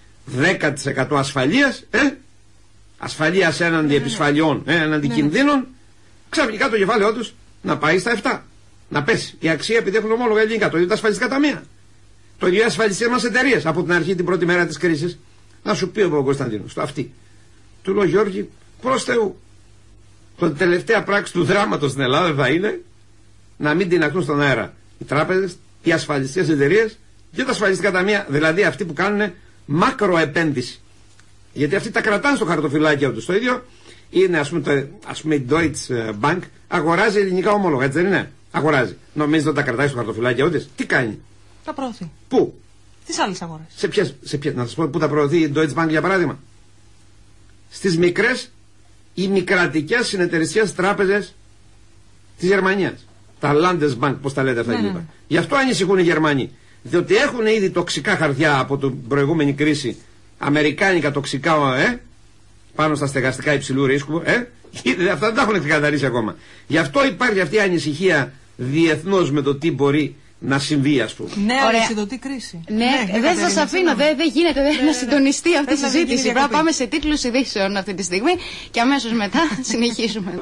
10% ασφαλείας, ασφαλείας έναντι επισφαλιών, έναντι κινδύνων, ξαφνικά το κεφάλαιό τους να πάει στα 7. Να πέσει η αξία επειδή έχουν ομόλογα ελληνικά. Το ίδιο τα ασφαλιστικά ταμεία. Το ίδιο οι ασφαλιστικές μας εταιρείες από την αρχή, την πρώτη μέρα της κρίσης. Να σου πει ο Κωνσταντίνος, το αυτή. Του λέω, Γιώργη, προς Θεού, το τελευταία πράξη του δράματος στην Ελλάδα θα είναι να μην τυναχτούν στον αέρα οι τράπεζες, οι ασφαλιστικές εταιρείες και τα ασφαλιστικά ταμεία, δηλαδή αυτοί που κάνουν μακροεπένδυση. Γιατί αυτοί τα κρατάνε στο χαρτοφυλάκιο τους. Το ίδιο είναι, ας πούμε, η Deutsche Bank αγοράζει ελληνικά ομόλογα, έτσι δεν είναι? Αγοράζει. Νομίζετε ότι τα κρατάει στο χαρτοφυλάκιο της? Τι κάνει? Τα προωθεί. Πού? Στις άλλες αγορές. Σε ποιες, να σας πω πού τα προωθεί η Deutsche Bank, για παράδειγμα? Στις μικρές ημικρατικές συνεταιριστικές τράπεζες της Γερμανίας. Τα Landesbank, πώς τα λέτε αυτά κλπ. Γι' αυτό ανησυχούν οι Γερμανοί. Διότι έχουν ήδη τοξικά χαρτιά από την προηγούμενη κρίση, αμερικάνικα τοξικά, πάνω στα στεγαστικά υψηλού ρίσκου, αυτά δεν τα έχουν ξεκαθαρίσει ακόμα. Γι' αυτό υπάρχει αυτή η ανησυχία διεθνώς με το τι μπορεί να συμβεί, ας πούμε. Ναι, αλυσιδωτή κρίση. Ναι, δεν σας αφήνω, δεν γίνεται να συντονιστεί αυτή η συζήτηση. Πρέπει να πάμε σε τίτλους ειδήσεων αυτή τη στιγμή και αμέσως μετά συνεχίζουμε.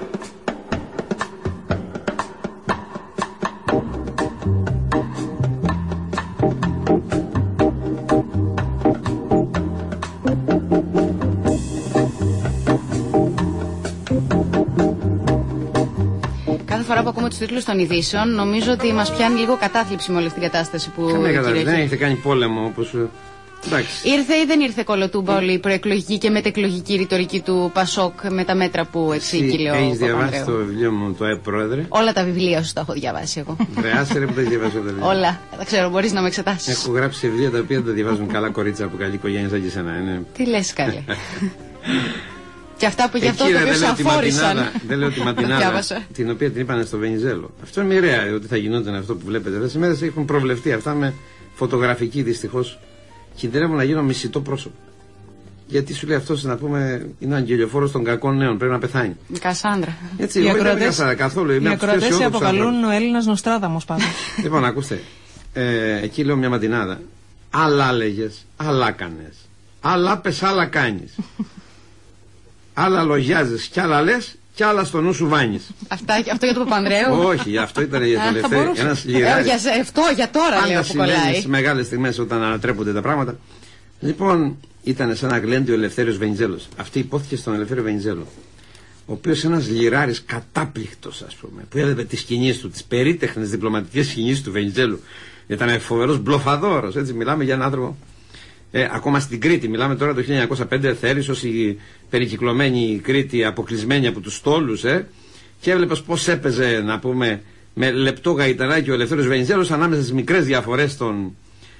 που ακούμε τους τίτλους των ειδήσεων, νομίζω ότι μας πιάνει λίγο κατάθλιψη με όλη αυτή την κατάσταση που. Δεν έχετε κάνει πόλεμο όπως. Εντάξει. Ήρθε ή δεν ήρθε κολοτούμπα όλη η προεκλογική και μετεκλογική ρητορική του Πασόκ με τα μέτρα που εξήγηλε ο Παπανδρέου? Έχεις διαβάσει το βιβλίο μου, το Πρόεδρε? Όλα τα βιβλία σου τα έχω διαβάσει εγώ. Βρεάσαι που τα διαβάσει τα βιβλία. Όλα. Τα ξέρω, μπορείς να με εξετάσεις. Έχω γράψει βιβλία τα οποία τα διαβάζουν καλά κορίτσα από καλή οικογένεια σαν και εσένα. Τι λες, καλέ? Και αυτά που γι' αυτό το οποίο σου αφόρησαν. Δεν λέω τη ματινάδα την οποία την είπανε στο Βενιζέλο. Αυτό είναι μοιραία ότι θα γινόταν αυτό που βλέπετε. Αυτές οι μέρες έχουν προβλεφτεί αυτά με φωτογραφική δυστυχώς. Κινδυνεύω να γίνω μισητό πρόσωπο. Γιατί σου λέει αυτός, να πούμε, είναι αγγελιοφόρος των κακών νέων, πρέπει να πεθάνει. Κασάνδρα. Έτσι, οι ακροατές αποκαλούν ο Έλληνας Νοστράδαμος πάντως. Λοιπόν, ακούστε. Εκεί λέω μια ματινάδα. Άλλα λέγες, άλλα κάνες. Άλλα πες, άλλα κάνεις. Άλλα λογιάζεις κι άλλα λες κι άλλα στο νου σου βάνεις. Αυτό για τον Παπανδρέου? Όχι, αυτό ήταν για τον Ελευθέρη. Ένας λιράρης. Για τώρα λέω που κολλάει. Στις μεγάλες στιγμές όταν ανατρέπονται τα πράγματα. Λοιπόν, ήταν σε ένα γλέντι ο Ελευθέριος Βενιζέλος. Αυτή υπόθηκε στον Ελευθέριο Βενιζέλο. Ο οποίος ένας λιράρης κατάπληκτος, ας πούμε, που έδευε τις κινήσεις του, τις περίτεχνες διπλωματικές κινήσεις του Βενιζέλου. Ήταν φοβερός μπλοφαδόρος, έτσι, μιλάμε για έναν άνθρωπο. Ακόμα στην Κρήτη, μιλάμε τώρα το 1905, Θέρισσος, η περικυκλωμένη Κρήτη αποκλεισμένη από τους στόλους, και έβλεπες πως έπαιζε, να πούμε, με λεπτό γαϊταράκι ο Ελευθέριος Βενιζέλος ανάμεσα στις μικρές διαφορές των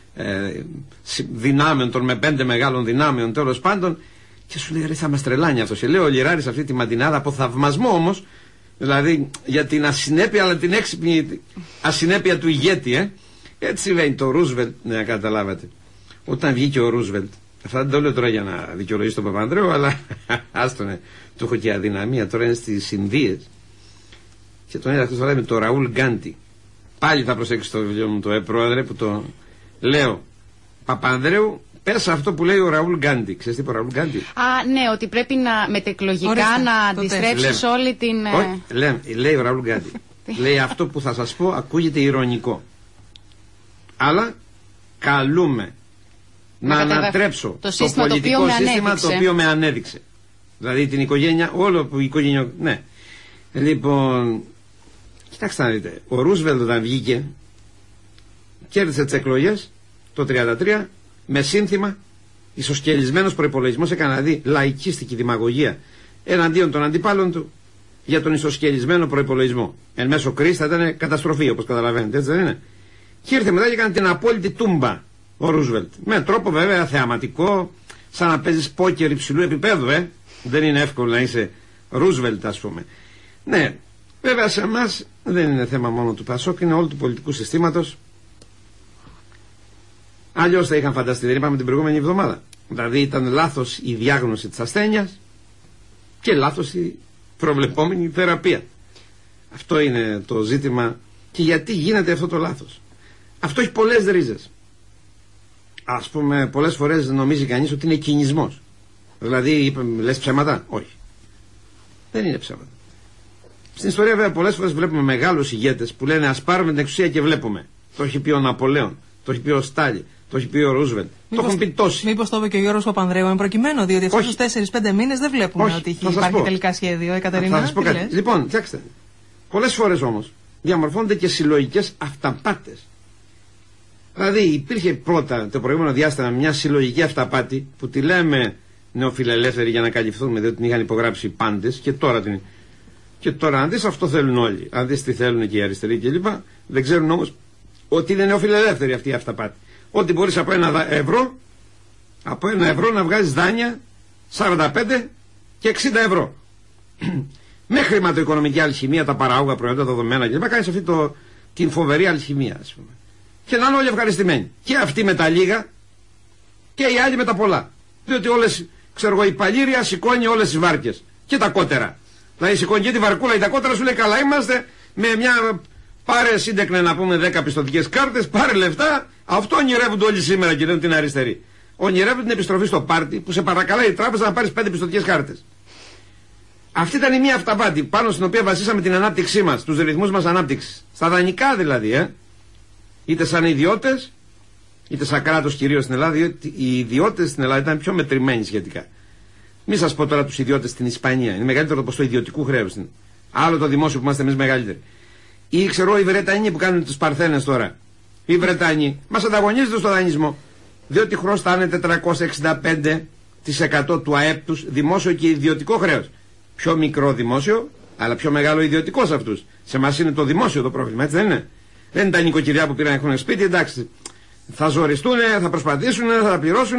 δυνάμεων, των με 5 μεγάλων δυνάμεων, τέλος πάντων, και σου λέει, ρε, θα μας τρελάνει αυτός. Και λέει ο Λιράρης αυτή τη ματινάδα, από θαυμασμό όμως, δηλαδή για την ασυνέπεια, αλλά την έξυπνη ασυνέπεια του ηγέτη, έτσι συμβαίνει το Ρούσβελτ, να καταλάβατε. Όταν βγήκε ο Ρούσβελτ, αυτά δεν το λέω τώρα για να δικαιολογήσει τον Παπανδρέου, αλλά άστονε, του έχω και αδυναμία. Τώρα είναι στις Ινδίες και τον είδα αυτό τώρα με τον Ραούλ Γκάντι. Πάλι θα προσέξεις το βιβλίο μου, το Πρόεδρε, που το λέω. Παπανδρέου, πες αυτό που λέει ο Ραούλ Γκάντι. Ξέρεις τι είπε ο Ραούλ Γκάντι? Ναι, ότι πρέπει μετεκλογικά να αντιστρέψεις όλη την. Λέει ο Ραούλ Γκάντι. Λέει, αυτό που θα σας πω ακούγεται ηρωνικό. Αλλά καλούμε να ανατρέψω το πολιτικό σύστημα το οποίο με ανέδειξε. Δηλαδή την οικογένεια, όλο που η οικογένεια. Ναι. Λοιπόν, κοιτάξτε να δείτε. Ο Ρούσβελτ όταν βγήκε, κέρδισε τις εκλογές το 1933 με σύνθημα ισοσκελισμένος προϋπολογισμός, έκανε δηλαδή λαϊκίστικη δημαγωγία εναντίον των αντιπάλων του για τον ισοσκελισμένο προϋπολογισμό. Εν μέσω κρίσης θα ήταν καταστροφή, όπως καταλαβαίνετε, έτσι δεν είναι? Και ήρθε μετά και έκανε την απόλυτη τούμπα ο Ρούσβελτ. Με τρόπο βέβαια θεαματικό, σαν να παίζεις πόκερ υψηλού επίπεδου, Δεν είναι εύκολο να είσαι Ρούσβελτ, ας πούμε. Ναι, βέβαια σε εμάς δεν είναι θέμα μόνο του Πασόκ, είναι όλου του πολιτικού συστήματος. Αλλιώς θα είχαν φανταστεί, δεν είπαμε την προηγούμενη εβδομάδα. Δηλαδή ήταν λάθος η διάγνωση της ασθένειας και λάθος η προβλεπόμενη θεραπεία. Αυτό είναι το ζήτημα. Και γιατί γίνεται αυτό το λάθος? Αυτό έχει πολλές ρίζες. Ας πούμε, πολλές φορές νομίζει κανείς ότι είναι κινησμός. Δηλαδή, λες ψέματα? Όχι. Δεν είναι ψέματα. Στην ιστορία, βέβαια, πολλές φορές βλέπουμε μεγάλους ηγέτες που λένε, ας πάρουμε την εξουσία και βλέπουμε. Το έχει πει ο Ναπολέον, το έχει πει ο Στάλιν, το έχει πει ο Ρούσβελτ. Το έχουν πει τόσοι. Μήπως το είπε και ο Γιώργος Παπανδρέου εν προκειμένου, διότι αυτούς τους 4-5 μήνες δεν βλέπουμε ότι υπάρχει τελικά σχέδιο. Εκατερίνα, θα σας πω κάτι. Λοιπόν, κοιτάξτε. Πολλές φορές όμως διαμορφώνονται και συλλογικές αυταπάτες. Δηλαδή υπήρχε πρώτα το προηγούμενο διάστημα μια συλλογική αυταπάτη που τη λέμε νεοφιλελεύθερη για να καλυφθούμε, διότι την είχαν υπογράψει οι πάντες, και τώρα αν δεις αυτό θέλουν όλοι. Αν δεις τι θέλουν και οι αριστεροί κλπ. Δεν ξέρουν όμως ότι είναι νεοφιλελεύθερη αυτή η αυταπάτη. Ότι μπορείς από ένα ευρώ να βγάζεις δάνεια 45 και 60 ευρώ. Με χρηματοοικονομική αλχημία, τα παράγωγα προϊόντα, τα δεδομένα κλπ. Κάνεις αυτή την φοβερή αλχημία, ας πούμε. Και να είναι όλοι ευχαριστημένοι. Και αυτοί με τα λίγα και οι άλλοι με τα πολλά. Διότι όλες, ξέρω εγώ, η παλήρια σηκώνει όλες τις βάρκες. Και τα κότερα. Δηλαδή σηκώνει και τη βαρκούλα ή τα κότερα, σου λέει, καλά είμαστε, με μια. Πάρε σύντεκνε να πούμε 10 πιστωτικές κάρτες, πάρε λεφτά. Αυτό ονειρεύονται όλοι σήμερα και λένε την αριστερή. Ονειρεύονται την επιστροφή στο πάρτι που σε παρακαλάει η τράπεζα να πάρεις 5 πιστωτικές κάρτες. Αυτή ήταν η μία αυταπάτη πάνω στην οποία βασίσαμε την ανάπτυξή μας, τους ρυθμούς μας ανάπτυξης. Στα δανεικά δηλαδή, είτε σαν ιδιώτες, είτε σαν κράτος κυρίως στην Ελλάδα, διότι οι ιδιώτες στην Ελλάδα ήταν πιο μετρημένοι σχετικά. Μην σας πω τώρα τους ιδιώτες στην Ισπανία. Είναι μεγαλύτερο το ποσοστό ιδιωτικού χρέους. Άλλο το δημόσιο που είμαστε εμείς μεγαλύτεροι. Ή ξέρω οι Βρετανοί που κάνουν τους Παρθένες τώρα. Οι Βρετανοί μας ανταγωνίζονται στο δανεισμό. Διότι χρωστάνε 465% του ΑΕΠ τους δημόσιο και ιδιωτικό χρέος. Πιο μικρό δημόσιο, αλλά πιο μεγάλο ιδιωτικό σε αυτούς. Σε εμάς είναι το δημόσιο το πρόβλημα, έτσι δεν είναι? Δεν είναι τα νοικοκυριά που πήραν έχουν σπίτι, εντάξει. Θα ζοριστούν, θα προσπαθήσουν, θα τα πληρώσουν.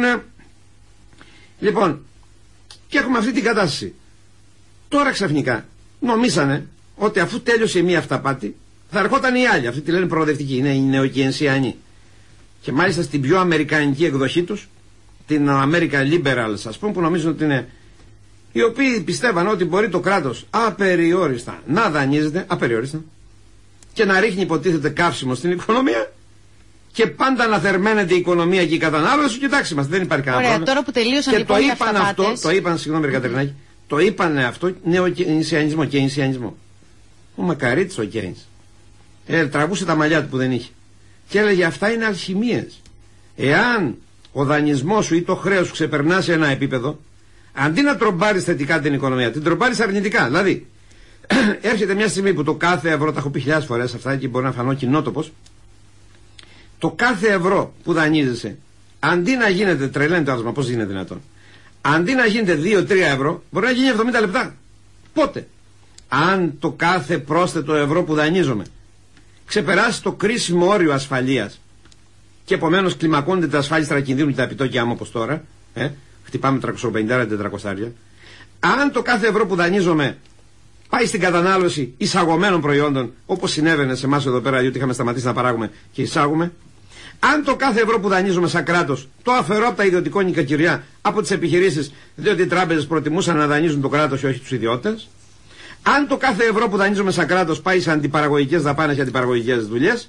Λοιπόν, και έχουμε αυτή την κατάσταση. Τώρα ξαφνικά νομίσανε ότι αφού τέλειωσε η μία αυταπάτη, θα ερχόταν η άλλη. Αυτή τη λένε προοδευτική, είναι οι νεοκενσιανοί. Και μάλιστα στην πιο αμερικανική εκδοχή τους, την American Liberals, ας πούμε, που νομίζουν ότι είναι. Οι οποίοι πιστεύαν ότι μπορεί το κράτος απεριόριστα να δανείζεται, απεριόριστα, και να ρίχνει υποτίθεται καύσιμο στην οικονομία και πάντα να θερμαίνεται η οικονομία και η κατανάλωση. Κοιτάξτε μας, δεν υπάρχει κανένα πρόβλημα. Τώρα που τελείωσαν και το είπαν αυτό, το είπαν, συγγνώμη Κατερινάκη, το είπαν αυτό νεοκενσιανισμό και ενσιανισμό. Ο Μακαρίτης ο Κέινς τραβούσε τα μαλλιά του που δεν είχε και έλεγε αυτά είναι αλχημίες. Εάν ο δανεισμός σου ή το χρέος σου ξεπερνά σε ένα επίπεδο, αντί να τρομπάρεις θετικά την οικονομία, την τρομπάρεις αρνητικά. Δηλαδή, έρχεται μια στιγμή που το κάθε ευρώ, τα έχω πει χιλιάδες φορές αυτά και μπορεί να φανώ κοινότοπος, το κάθε ευρώ που δανείζεσαι, αντί να γίνεται, τρελαίνει το άσμα, πώς γίνεται δυνατόν, αντί να γίνεται 2-3 ευρώ, μπορεί να γίνει 70 λεπτά. Πότε? Αν το κάθε πρόσθετο ευρώ που δανείζομαι ξεπεράσει το κρίσιμο όριο ασφαλείας και επομένως κλιμακώνεται τα ασφάλιστρα κινδύνου και τα επιτόκια μου όπως τώρα, χτυπάμε 350-400. Αν το κάθε ευρώ που δανείζομαι πάει στην κατανάλωση εισαγωμένων προϊόντων, όπως συνέβαινε σε εμάς εδώ πέρα, διότι είχαμε σταματήσει να παράγουμε και εισάγουμε. Αν το κάθε ευρώ που δανείζουμε σαν κράτος το αφαιρώ από τα ιδιωτικό νοικοκυριά, από τις επιχειρήσεις, διότι οι τράπεζες προτιμούσαν να δανείζουν το κράτος και όχι τους ιδιώτες. Αν το κάθε ευρώ που δανείζουμε σαν κράτος πάει σε αντιπαραγωγικές δαπάνες και αντιπαραγωγικές δουλειές.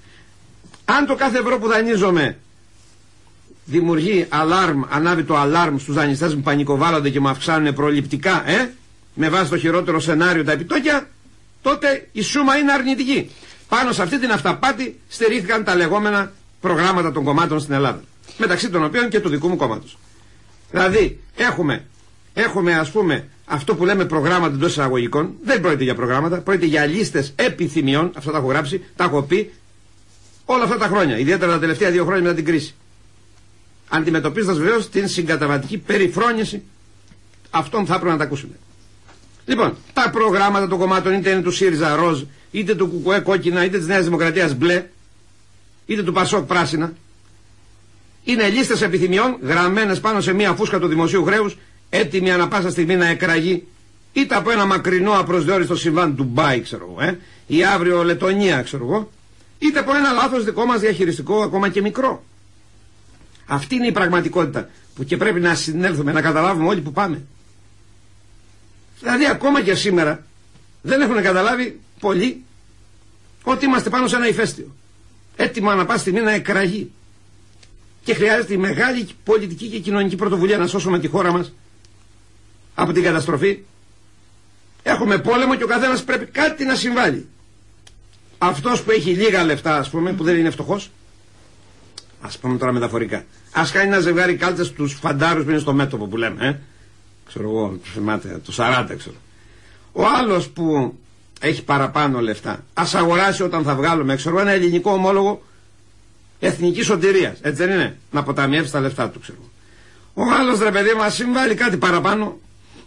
Αν το κάθε ευρώ που δανείζομαι δημιουργεί αλάρμ, ανάβει το αλάρμ στους δανειστές που πανικοβάλλονται και μου αυξάνουν προληπτικά, με βάση το χειρότερο σενάριο τα επιτόκια, τότε η σούμα είναι αρνητική. Πάνω σε αυτή την αυταπάτη στηρίχθηκαν τα λεγόμενα προγράμματα των κομμάτων στην Ελλάδα. Μεταξύ των οποίων και του δικού μου κόμματος. Δηλαδή, έχουμε ας πούμε αυτό που λέμε προγράμματα εντός εισαγωγικών, δεν πρόκειται για προγράμματα, πρόκειται για λίστες επιθυμιών, αυτά τα έχω γράψει, τα έχω πει όλα αυτά τα χρόνια, ιδιαίτερα τα τελευταία 2 χρόνια μετά την κρίση. Αντιμετωπίζοντας βεβαίως την συγκαταβατική περιφρόνηση αυτών που θα έπρεπε να τα ακούσουμε. Λοιπόν, τα προγράμματα των κομμάτων, είτε είναι του ΣΥΡΙΖΑ ροζ, είτε του ΚΚΕ κόκκινα, είτε της Νέας Δημοκρατίας μπλε, είτε του ΠΑΣΟΚ πράσινα, είναι λίστες επιθυμιών γραμμένες πάνω σε μία φούσκα του δημοσίου χρέους, έτοιμη ανα πάσα στιγμή να εκραγεί είτε από ένα μακρινό απροσδιόριστο συμβάν του Ντουμπάι, ξέρω εγώ, ή αύριο Λετωνία, ξέρω εγώ, είτε από ένα λάθος δικό μας διαχειριστικό, ακόμα και μικρό. Αυτή είναι η πραγματικότητα που και πρέπει να συνέλθουμε, να καταλάβουμε όλοι που πάμε. Δηλαδή ακόμα και σήμερα δεν έχουν καταλάβει πολλοί ότι είμαστε πάνω σε ένα ηφαίστειο, έτοιμο ανα πάσα στιγμή να εκραγεί. Και χρειάζεται η μεγάλη πολιτική και κοινωνική πρωτοβουλία να σώσουμε τη χώρα μας από την καταστροφή. Έχουμε πόλεμο και ο καθένας πρέπει κάτι να συμβάλλει. Αυτός που έχει λίγα λεφτά, ας πούμε, που δεν είναι φτωχός, ας πούμε τώρα μεταφορικά, ας κάνει ένα ζευγάρι κάλτσες στους φαντάρους που είναι στο μέτωπο που λέμε, ξέρω εγώ, το 40 ξέρω. Ο άλλος που έχει παραπάνω λεφτά, ας αγοράσει όταν θα βγάλουμε, ξέρω, ένα ελληνικό ομόλογο εθνικής σωτηρίας, έτσι δεν είναι, να αποταμιεύσει τα λεφτά του, ξέρω. Ο άλλος, ρε παιδί μας, συμβάλλει κάτι παραπάνω,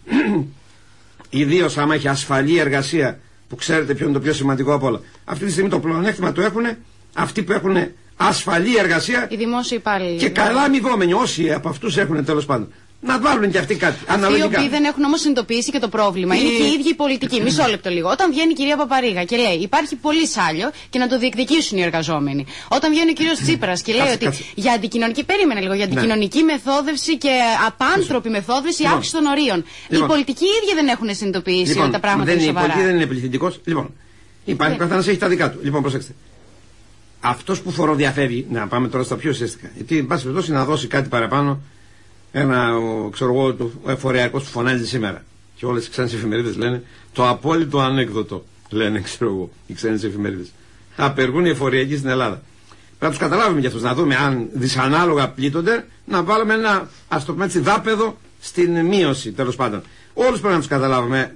ιδίως άμα έχει ασφαλή εργασία, που ξέρετε ποιο είναι το πιο σημαντικό από όλα. Αυτή τη στιγμή το πλεονέκτημα το έχουν αυτοί που έχουν ασφαλή εργασία, οι δημόσιοι υπάλληλοι, και καλά αμοιβόμενοι, όσοι από αυτούς έχουν τέλος πάντων. Να βάλουν και αυτοί κάτι. Αυτοί οι οποίοι δεν έχουν όμως συνειδητοποιήσει και το πρόβλημα είναι και οι ίδιοι οι πολιτικοί. Μισό λεπτό λίγο. Όταν βγαίνει η κυρία Παπαρίγα και λέει υπάρχει πολύ σάλιο και να το διεκδικήσουν οι εργαζόμενοι. Όταν βγαίνει ο κύριος Τσίπρας και λέει ότι για αντικοινωνική, περίμενε λίγο, για αντικοινωνική μεθόδευση και απάνθρωπη μεθόδευση αύξηση των ορίων. Οι πολιτικοί οι ίδιοι δεν έχουν συνειδητοποιήσει ότι τα πράγματα είναι σοβαρά. Η πολιτική δεν είναι πληθυντικός. Λοιπόν, υπάρχει καθένας έχει τα δικά του. Λοιπόν, προσέξτε. Αυτός που φοροδιαφεύγει, να πάμε τώρα στα πιο ουσιαστικά. Γιατί, εν πάση περιπτώσει, να δώσει κάτι παραπάνω. Ξέρω εγώ, ο εφοριακός που φωνάζει σήμερα. Και όλες οι ξένες εφημερίδες λένε το απόλυτο ανέκδοτο. Λένε, ξέρω εγώ, οι ξένες εφημερίδες. Απεργούν οι εφοριακοί στην Ελλάδα. Πρέπει να τους καταλάβουμε κι αυτούς, να δούμε αν δυσανάλογα πλήττονται, να βάλουμε ένα, ας το πούμε έτσι, δάπεδο στην μείωση, τέλος πάντων. Όλους πρέπει να τους καταλάβουμε.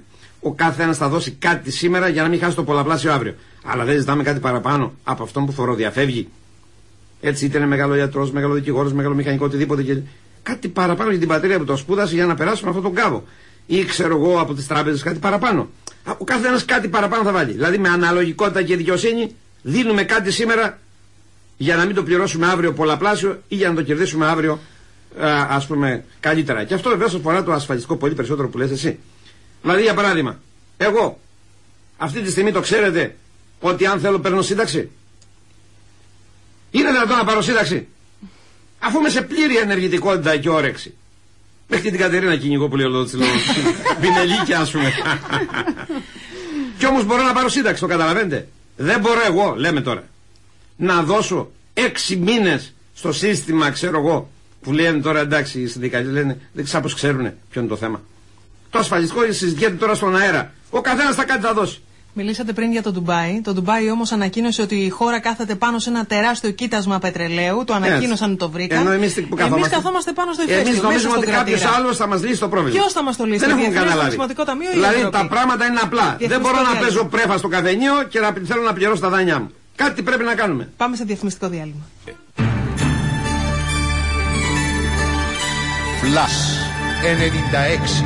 ο καθένας θα δώσει κάτι σήμερα για να μην χάσει το πολλαπλάσιο αύριο. Αλλά δεν ζητάμε κάτι παραπάνω από αυτόν που φοροδιαφεύγει. Έτσι, είτε είναι μεγάλο γιατρός, μεγάλο δικηγόρος, μεγάλο μηχανικό, οτιδήποτε. Και... κάτι παραπάνω για την πατρίδα που το σπούδασε για να περάσουμε αυτόν τον κάβο. Ή ξέρω εγώ από τις τράπεζες κάτι παραπάνω. Ο καθένας κάτι παραπάνω θα βάλει. Δηλαδή με αναλογικότητα και δικαιοσύνη δίνουμε κάτι σήμερα για να μην το πληρώσουμε αύριο πολλαπλάσιο ή για να το κερδίσουμε αύριο ας πούμε καλύτερα. Και αυτό βεβαίως αφορά το ασφαλιστικό πολύ περισσότερο που λες εσύ. Δηλαδή για παράδειγμα, εγώ αυτή τη στιγμή το ξέρετε ότι αν θέλω παίρνω σύνταξη. Είναι δυνατόν να πάρω σύνταξη αφού είμαι σε πλήρη ενεργητικότητα και όρεξη. Μέχρι την Κατερίνα κυνηγώ που λέει όλο το βινελίκια ας πούμε. Κι όμως μπορώ να πάρω σύνταξη, το καταλαβαίνετε. Δεν μπορώ εγώ, λέμε τώρα, να δώσω 6 μήνες στο σύστημα, ξέρω εγώ, που λένε τώρα εντάξει οι συνδικαλιστές λένε, δεν ξέρω πώς ξέρουν ποιο είναι το θέμα. Το ασφαλιστικό συζητιέται τώρα στον αέρα. Ο καθένας θα κάτι θα δώσει. Μιλήσατε πριν για το Ντουμπάι. Το Ντουμπάι όμως ανακοίνωσε ότι η χώρα κάθεται πάνω σε ένα τεράστιο κοίτασμα πετρελαίου. Το ανακοίνωσαν, το βρήκαν. Ενώ εμείς καθόμαστε πάνω στο ηφαίστειο. Εμείς νομίζουμε ότι κάποιος άλλος θα μας λύσει το πρόβλημα. Ποιος θα μας το λύσει? Δεν έχουν καταλάβει. Δηλαδή τα πράγματα είναι απλά. Δεν μπορώ να παίζω πρέφα στο καφενείο και να θέλω να πληρώσω τα δάνειά μου. Κάτι πρέπει να κάνουμε. Πάμε σε διαφημιστικό διάλειμμα. Flash 96.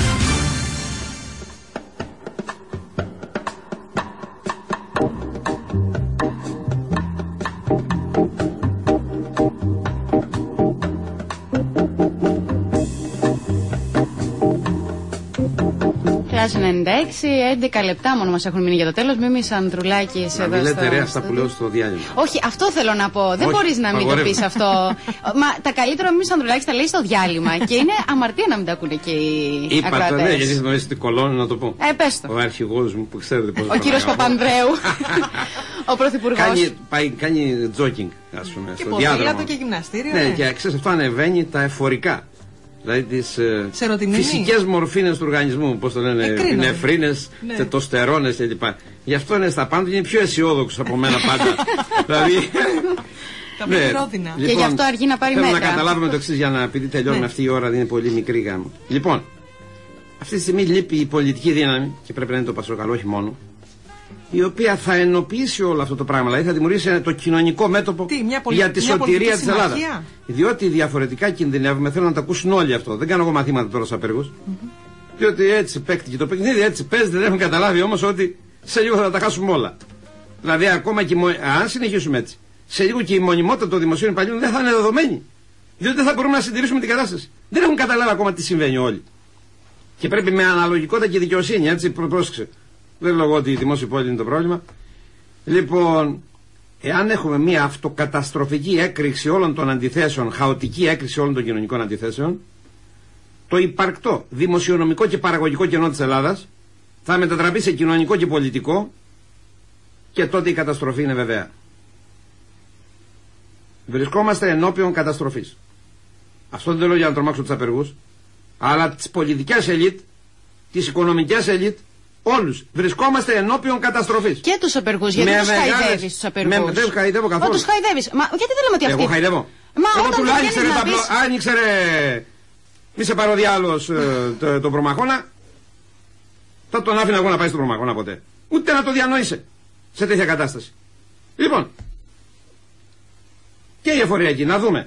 Flash 96, 11 λεπτά μόνο μας έχουν μείνει για το τέλος. Μίμης Ανδρουλάκης εδώ. Μην λέτε ρε αυτά που λέω στο διάλειμμα. Όχι, αυτό θέλω να πω. Δεν μπορείς να μην το πεις αυτό. Μα τα καλύτερα Μίμης Ανδρουλάκης τα λέει στο διάλειμμα και είναι αμαρτία να μην τα ακούνε και οι ακροατές. Είπατε, ναι, γιατί γνωρίζετε την κολόνη να το πω. Πες το. Ο αρχηγός μου που ξέρετε πώς. Ο κύριος Παπανδρέου. Ο πρωθυπουργός. Κάνει τζόκινγκ, ας πούμε, και στο διάδρομο. Και γυμναστήριο. Ναι, και ξέρεις αυτό ανεβαίνει τα εφορικά. Δηλαδή τις φυσικές μορφήνες του οργανισμού, πώς το λένε, νεφρίνες, τετοστερόνες κλπ. Γι' αυτό είναι στα πάντα και είναι πιο αισιόδοξο από μένα πάντα. Δηλαδή. Τα πετρόδινα. Και γι' αυτό αργεί να πάρει μέτρα. Θέλω να καταλάβουμε το εξής για να επειδή τελειώνουμε αυτή η ώρα, δεν είναι πολύ μικρή γάμο. Λοιπόν, αυτή τη στιγμή λείπει η πολιτική δύναμη και πρέπει να είναι το Πασόκαλο, όχι μόνο. Η οποία θα ενοποιήσει όλο αυτό το πράγμα, δηλαδή θα δημιουργήσει το κοινωνικό μέτωπο για τη σωτηρία της Ελλάδας. Διότι διαφορετικά κινδυνεύουμε, θέλω να το ακούσουν όλοι αυτό. Δεν κάνω εγώ μαθήματα τώρα στους απεργούς. Διότι έτσι παίκτηκε το παιχνίδι, έτσι παίζεται, δεν έχουν καταλάβει όμως ότι σε λίγο θα τα χάσουμε όλα. Δηλαδή, ακόμα και αν συνεχίσουμε έτσι, σε λίγο και η μονιμότητα των δημοσίων υπαλλήλων δεν θα είναι δεδομένη. Διότι δεν θα μπορούμε να συντηρήσουμε την κατάσταση. Δεν έχουν καταλάβει ακόμα τι συμβαίνει όλοι. Και πρέπει με αναλογικότητα και δικαιοσύνη, έτσι, πρόσεξε. Δεν λέω ότι η δημόσια πόλη είναι το πρόβλημα. Λοιπόν, εάν έχουμε μια αυτοκαταστροφική έκρηξη όλων των αντιθέσεων, χαοτική έκρηξη όλων των κοινωνικών αντιθέσεων, το υπαρκτό δημοσιονομικό και παραγωγικό κενό της Ελλάδας θα μετατραπεί σε κοινωνικό και πολιτικό και τότε η καταστροφή είναι βεβαία. Βρισκόμαστε ενώπιον καταστροφής. Αυτό δεν το λέω για να τρομάξω τους απεργούς, αλλά τις πολιτικές ελίτ, τις οικονομικές ελίτ, όλους βρισκόμαστε ενώπιον καταστροφής. Και τους απεργούς, γιατί τους χαϊδεύεις τους απεργούς? Δεν χαϊδεύω καθόλου. Τους χαϊδεύεις. Μα γιατί δεν λέμε ότι αυτοί. Εγώ χαϊδεύω. Μα όταν του άνοιξε μη σε πάρω διάλος τον Προμαχώνα, θα τον άφηνα εγώ να πάει στον Προμαχώνα ποτέ. Ούτε να το διανόησε σε τέτοια κατάσταση. Λοιπόν, και η εφοριακή, να δούμε.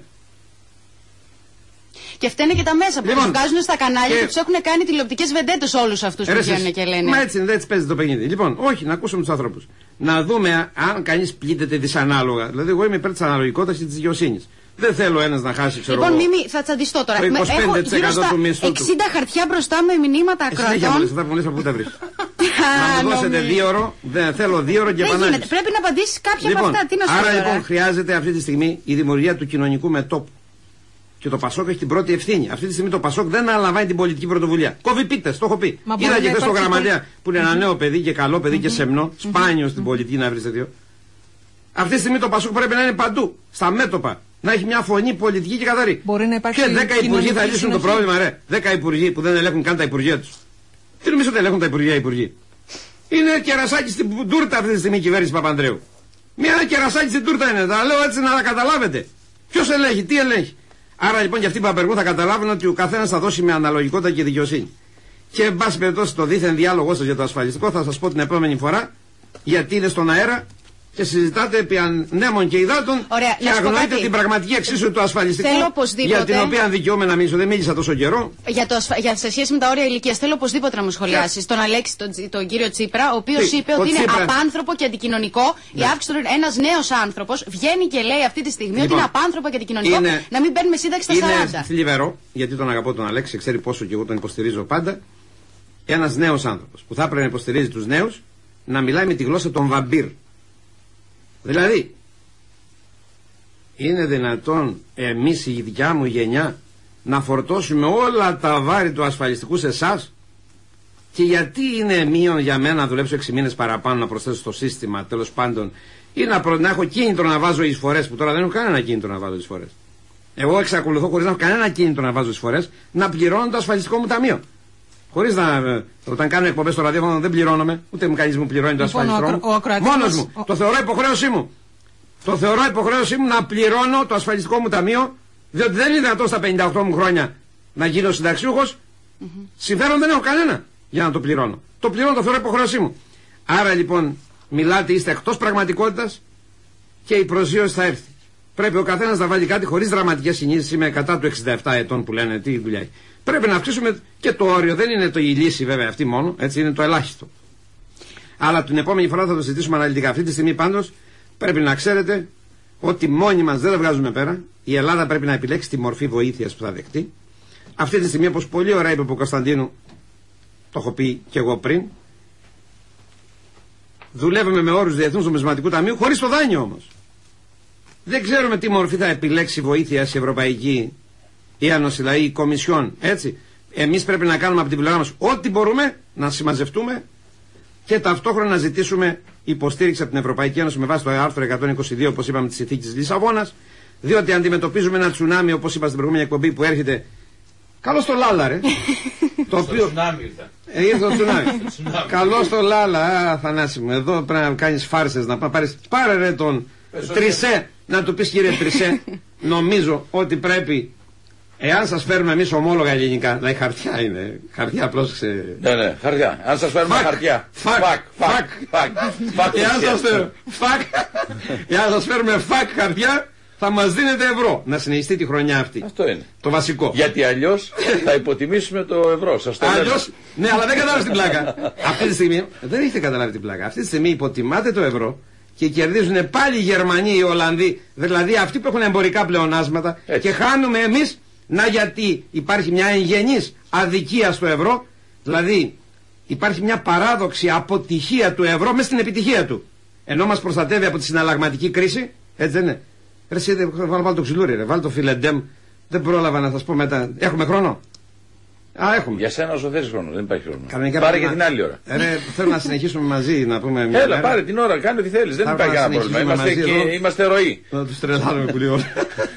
Και φταίνε και τα μέσα που τους βγάζουν στα κανάλια και τους έχουν κάνει τηλεοπτικές βεντέτες όλους αυτούς που βγαίνουν και λένε. Μα έτσι είναι, έτσι παίζει το παιχνίδι. Λοιπόν, όχι, να ακούσουμε τους ανθρώπους. Να δούμε αν κανείς πλήττεται δυσανάλογα. Δηλαδή, εγώ είμαι υπέρ της αναλογικότητας και της δικαιοσύνης. Δεν θέλω ένας να χάσει, ξέρω εγώ. Λοιπόν, Μίμη, θα τσαντιστώ τώρα. Το 25% του μισθού 60 χαρτιά μπροστά με μηνύματα ακροατών. Θα μου λες από πού τα βρεις. Να μου δώσετε 2 ώρο, δεν θέλω 2 ώρο και επανάληψη. Πρέπει να απαντήσεις κάποια από αυτά. Τι να σου πω. Άρα λοιπόν χρειάζεται αυτή τη στιγμή η δημιουργία του κοινωνικού μετώπου. Και το Πασόκ έχει την πρώτη ευθύνη. Αυτή τη στιγμή το Πασόκ δεν αναλαμβάνει την πολιτική πρωτοβουλία. Κόβει πίτες, το έχω πει. Είδα και χθες το γραμματέα που είναι ένα νέο παιδί και καλό παιδί και σεμνό. Σπάνιο στην πολιτική να βρει τέτοιο. Αυτή τη στιγμή το Πασόκ πρέπει να είναι παντού, στα μέτωπα. Να έχει μια φωνή πολιτική και καθαρή. Μπορεί να υπάρξει. Και 10 υπουργοί θα λύσουν το πρόβλημα, ρε. 10 υπουργοί που δεν ελέγχουν καν τα υπουργεία του. Τι νομίζω ότι ελέγχουν τα υπουργεία οι υπουργοί. Είναι κερασάκι στην τούρτα αυτή τη στιγμή η κυβέρνηση Παπανδρέου. Μια κερασάκι στην τούρτα είναι. Τα λέω έτσι να τα καταλάβετε. Ποιο ελέγχει, τι ελέγχει. Άρα λοιπόν και αυτοί που απεργούν θα καταλάβουν ότι ο καθένας θα δώσει με αναλογικότητα και δικαιοσύνη. Και εν πάση περιπτώσει το δίθεν διάλογο σας για το ασφαλιστικό θα σας πω την επόμενη φορά, γιατί είναι στον αέρα και συζητάτε επί ανέμων και υδάτων. Ωραία, και αγνοείτε την πραγματική εξίσου του ασφαλιστικού, για την οποία δικαιούμαι να μιλήσω. Δεν μίλησα τόσο καιρό. Σε σχέση με τα όρια ηλικίας, θέλω οπωσδήποτε να μου σχολιάσεις τον Αλέξη, τον κύριο Τσίπρα, ο οποίος είπε ότι είναι απάνθρωπο και αντικοινωνικό. Η αύξηση των ένας νέος άνθρωπος βγαίνει και λέει αυτή τη στιγμή ότι είναι απάνθρωπο και αντικοινωνικό να μην παίρνουμε σύνταξη στα 40. Είναι θλιβερό, γιατί τον αγαπώ τον Αλέξη, ξέρει πόσο και εγώ τον υποστηρίζω πάντα. Ένας νέος άνθρωπος που θα έπρεπε να υποστηρίζει τους νέους να μιλάει με τη γλώσσα των βαμπύρ. Δηλαδή, είναι δυνατόν εμείς η δικιά μου γενιά να φορτώσουμε όλα τα βάρη του ασφαλιστικού σε εσάς? Και γιατί είναι μείον για μένα να δουλέψω 6 μήνες παραπάνω να προσθέσω στο σύστημα, τέλος πάντων, ή να έχω κίνητρο να βάζω εισφορές, που τώρα δεν έχω κανένα κίνητρο να βάζω εισφορές. Εγώ εξακολουθώ χωρίς να έχω κανένα κίνητρο να βάζω εισφορές να πληρώνω το ασφαλιστικό μου ταμείο. Χωρίς να. Όταν κάνω εκπομπές στο ραδιόφωνο δεν πληρώνομαι, ούτε μου κανείς μου πληρώνει το ασφαλιστικό μου. Μόνος μου. Το θεωρώ υποχρέωσή μου. Το θεωρώ υποχρέωσή μου να πληρώνω το ασφαλιστικό μου ταμείο, διότι δεν είναι δυνατόν στα 58 μου χρόνια να γίνω συνταξιούχος. Συμφέρον δεν έχω κανένα για να το πληρώνω. Το πληρώνω, το θεωρώ υποχρέωσή μου. Άρα λοιπόν μιλάτε, είστε εκτός πραγματικότητας και η προσγείωση θα έρθει. Πρέπει ο καθένας να βάλει κάτι χωρίς δραματικές κινήσεις. Είμαι κατά του 67 ετών που λένε τι δουλειά έχει. Πρέπει να αυξήσουμε και το όριο. Δεν είναι η λύση βέβαια αυτή μόνο, έτσι είναι το ελάχιστο. Αλλά την επόμενη φορά θα το συζητήσουμε αναλυτικά. Αυτή τη στιγμή πάντως πρέπει να ξέρετε ότι μόνοι μας δεν τα βγάζουμε πέρα. Η Ελλάδα πρέπει να επιλέξει τη μορφή βοήθειας που θα δεχτεί. Αυτή τη στιγμή, όπως πολύ ωραία είπε ο Κωνσταντίνου, το έχω πει και εγώ πριν, δουλεύουμε με όρους Διεθνούς Νομισματικού Ταμείου χωρίς το δάνειο όμως. Δεν ξέρουμε τι μορφή θα επιλέξει βοήθεια η Ευρωπαϊκή Ένωση, δηλαδή η Κομισιόν. Έτσι. Εμείς πρέπει να κάνουμε από την πλευρά μας ό,τι μπορούμε, να συμμαζευτούμε και ταυτόχρονα να ζητήσουμε υποστήριξη από την Ευρωπαϊκή Ένωση με βάση το άρθρο 122, όπως είπαμε, της Συνθήκης της Λισαβόνας, διότι αντιμετωπίζουμε ένα τσουνάμι, όπως είπα στην προηγούμενη εκπομπή, που έρχεται. Καλώς το Λάλα, ρε. Το οποίο. Ήρθε το τσουνάμι. Καλώς το Λάλα, Θανάση μου. Εδώ πρέπει να κάνεις φάρσες, να πάρεις. Πάρε ρε τον Τρισέ, να του πεις κύριε Τρισέ, νομίζω ότι πρέπει. Εάν σας φέρουμε εμείς ομόλογα ελληνικά, δηλαδή χαρτιά είναι, χαρτιά απλώς Ναι, χαρτιά. Αν σας φέρουμε χαρτιά. Εάν σας φέρουμε φακ χαρτιά, θα μας δίνετε ευρώ. Να συνεχιστεί τη χρονιά αυτή. Αυτό είναι. Το βασικό. Γιατί αλλιώς θα υποτιμήσουμε το ευρώ. Σας το λέω. Αλλιώς, ναι, αλλά δεν καταλάβεις την πλάκα. Αυτή τη στιγμή, δεν έχετε καταλάβει την πλάκα. Αυτή τη στιγμή υποτιμάτε το ευρώ. Και κερδίζουν πάλι οι Γερμανοί, οι Ολλανδοί, δηλαδή αυτοί που έχουν εμπορικά πλεονάσματα. Έτσι. Και χάνουμε εμείς. Να, γιατί υπάρχει μια εγγενής αδικία στο ευρώ, δηλαδή υπάρχει μια παράδοξη αποτυχία του ευρώ μέσα στην επιτυχία του. Ενώ μας προστατεύει από τη συναλλαγματική κρίση, έτσι δεν είναι? Ρε εσύ, βάλω το ξυλούρι, ρε, βάλω το φιλεντέμ, δεν πρόλαβα να σας πω μετά. Έχουμε χρόνο? Α, έχουμε. Για σένα όσο θέλεις χρόνο, δεν υπάρχει χρόνο. Πάρε και την άλλη ώρα. Ρε, θέλω να συνεχίσουμε μαζί, να πούμε μια. Έλα, πάρε την ώρα, κάνε ό,τι θέλεις, δεν υπάρχει κανένα πρόβλημα. Είμαστε ροή. Να τους τρελάνουμε πολύ ώρα.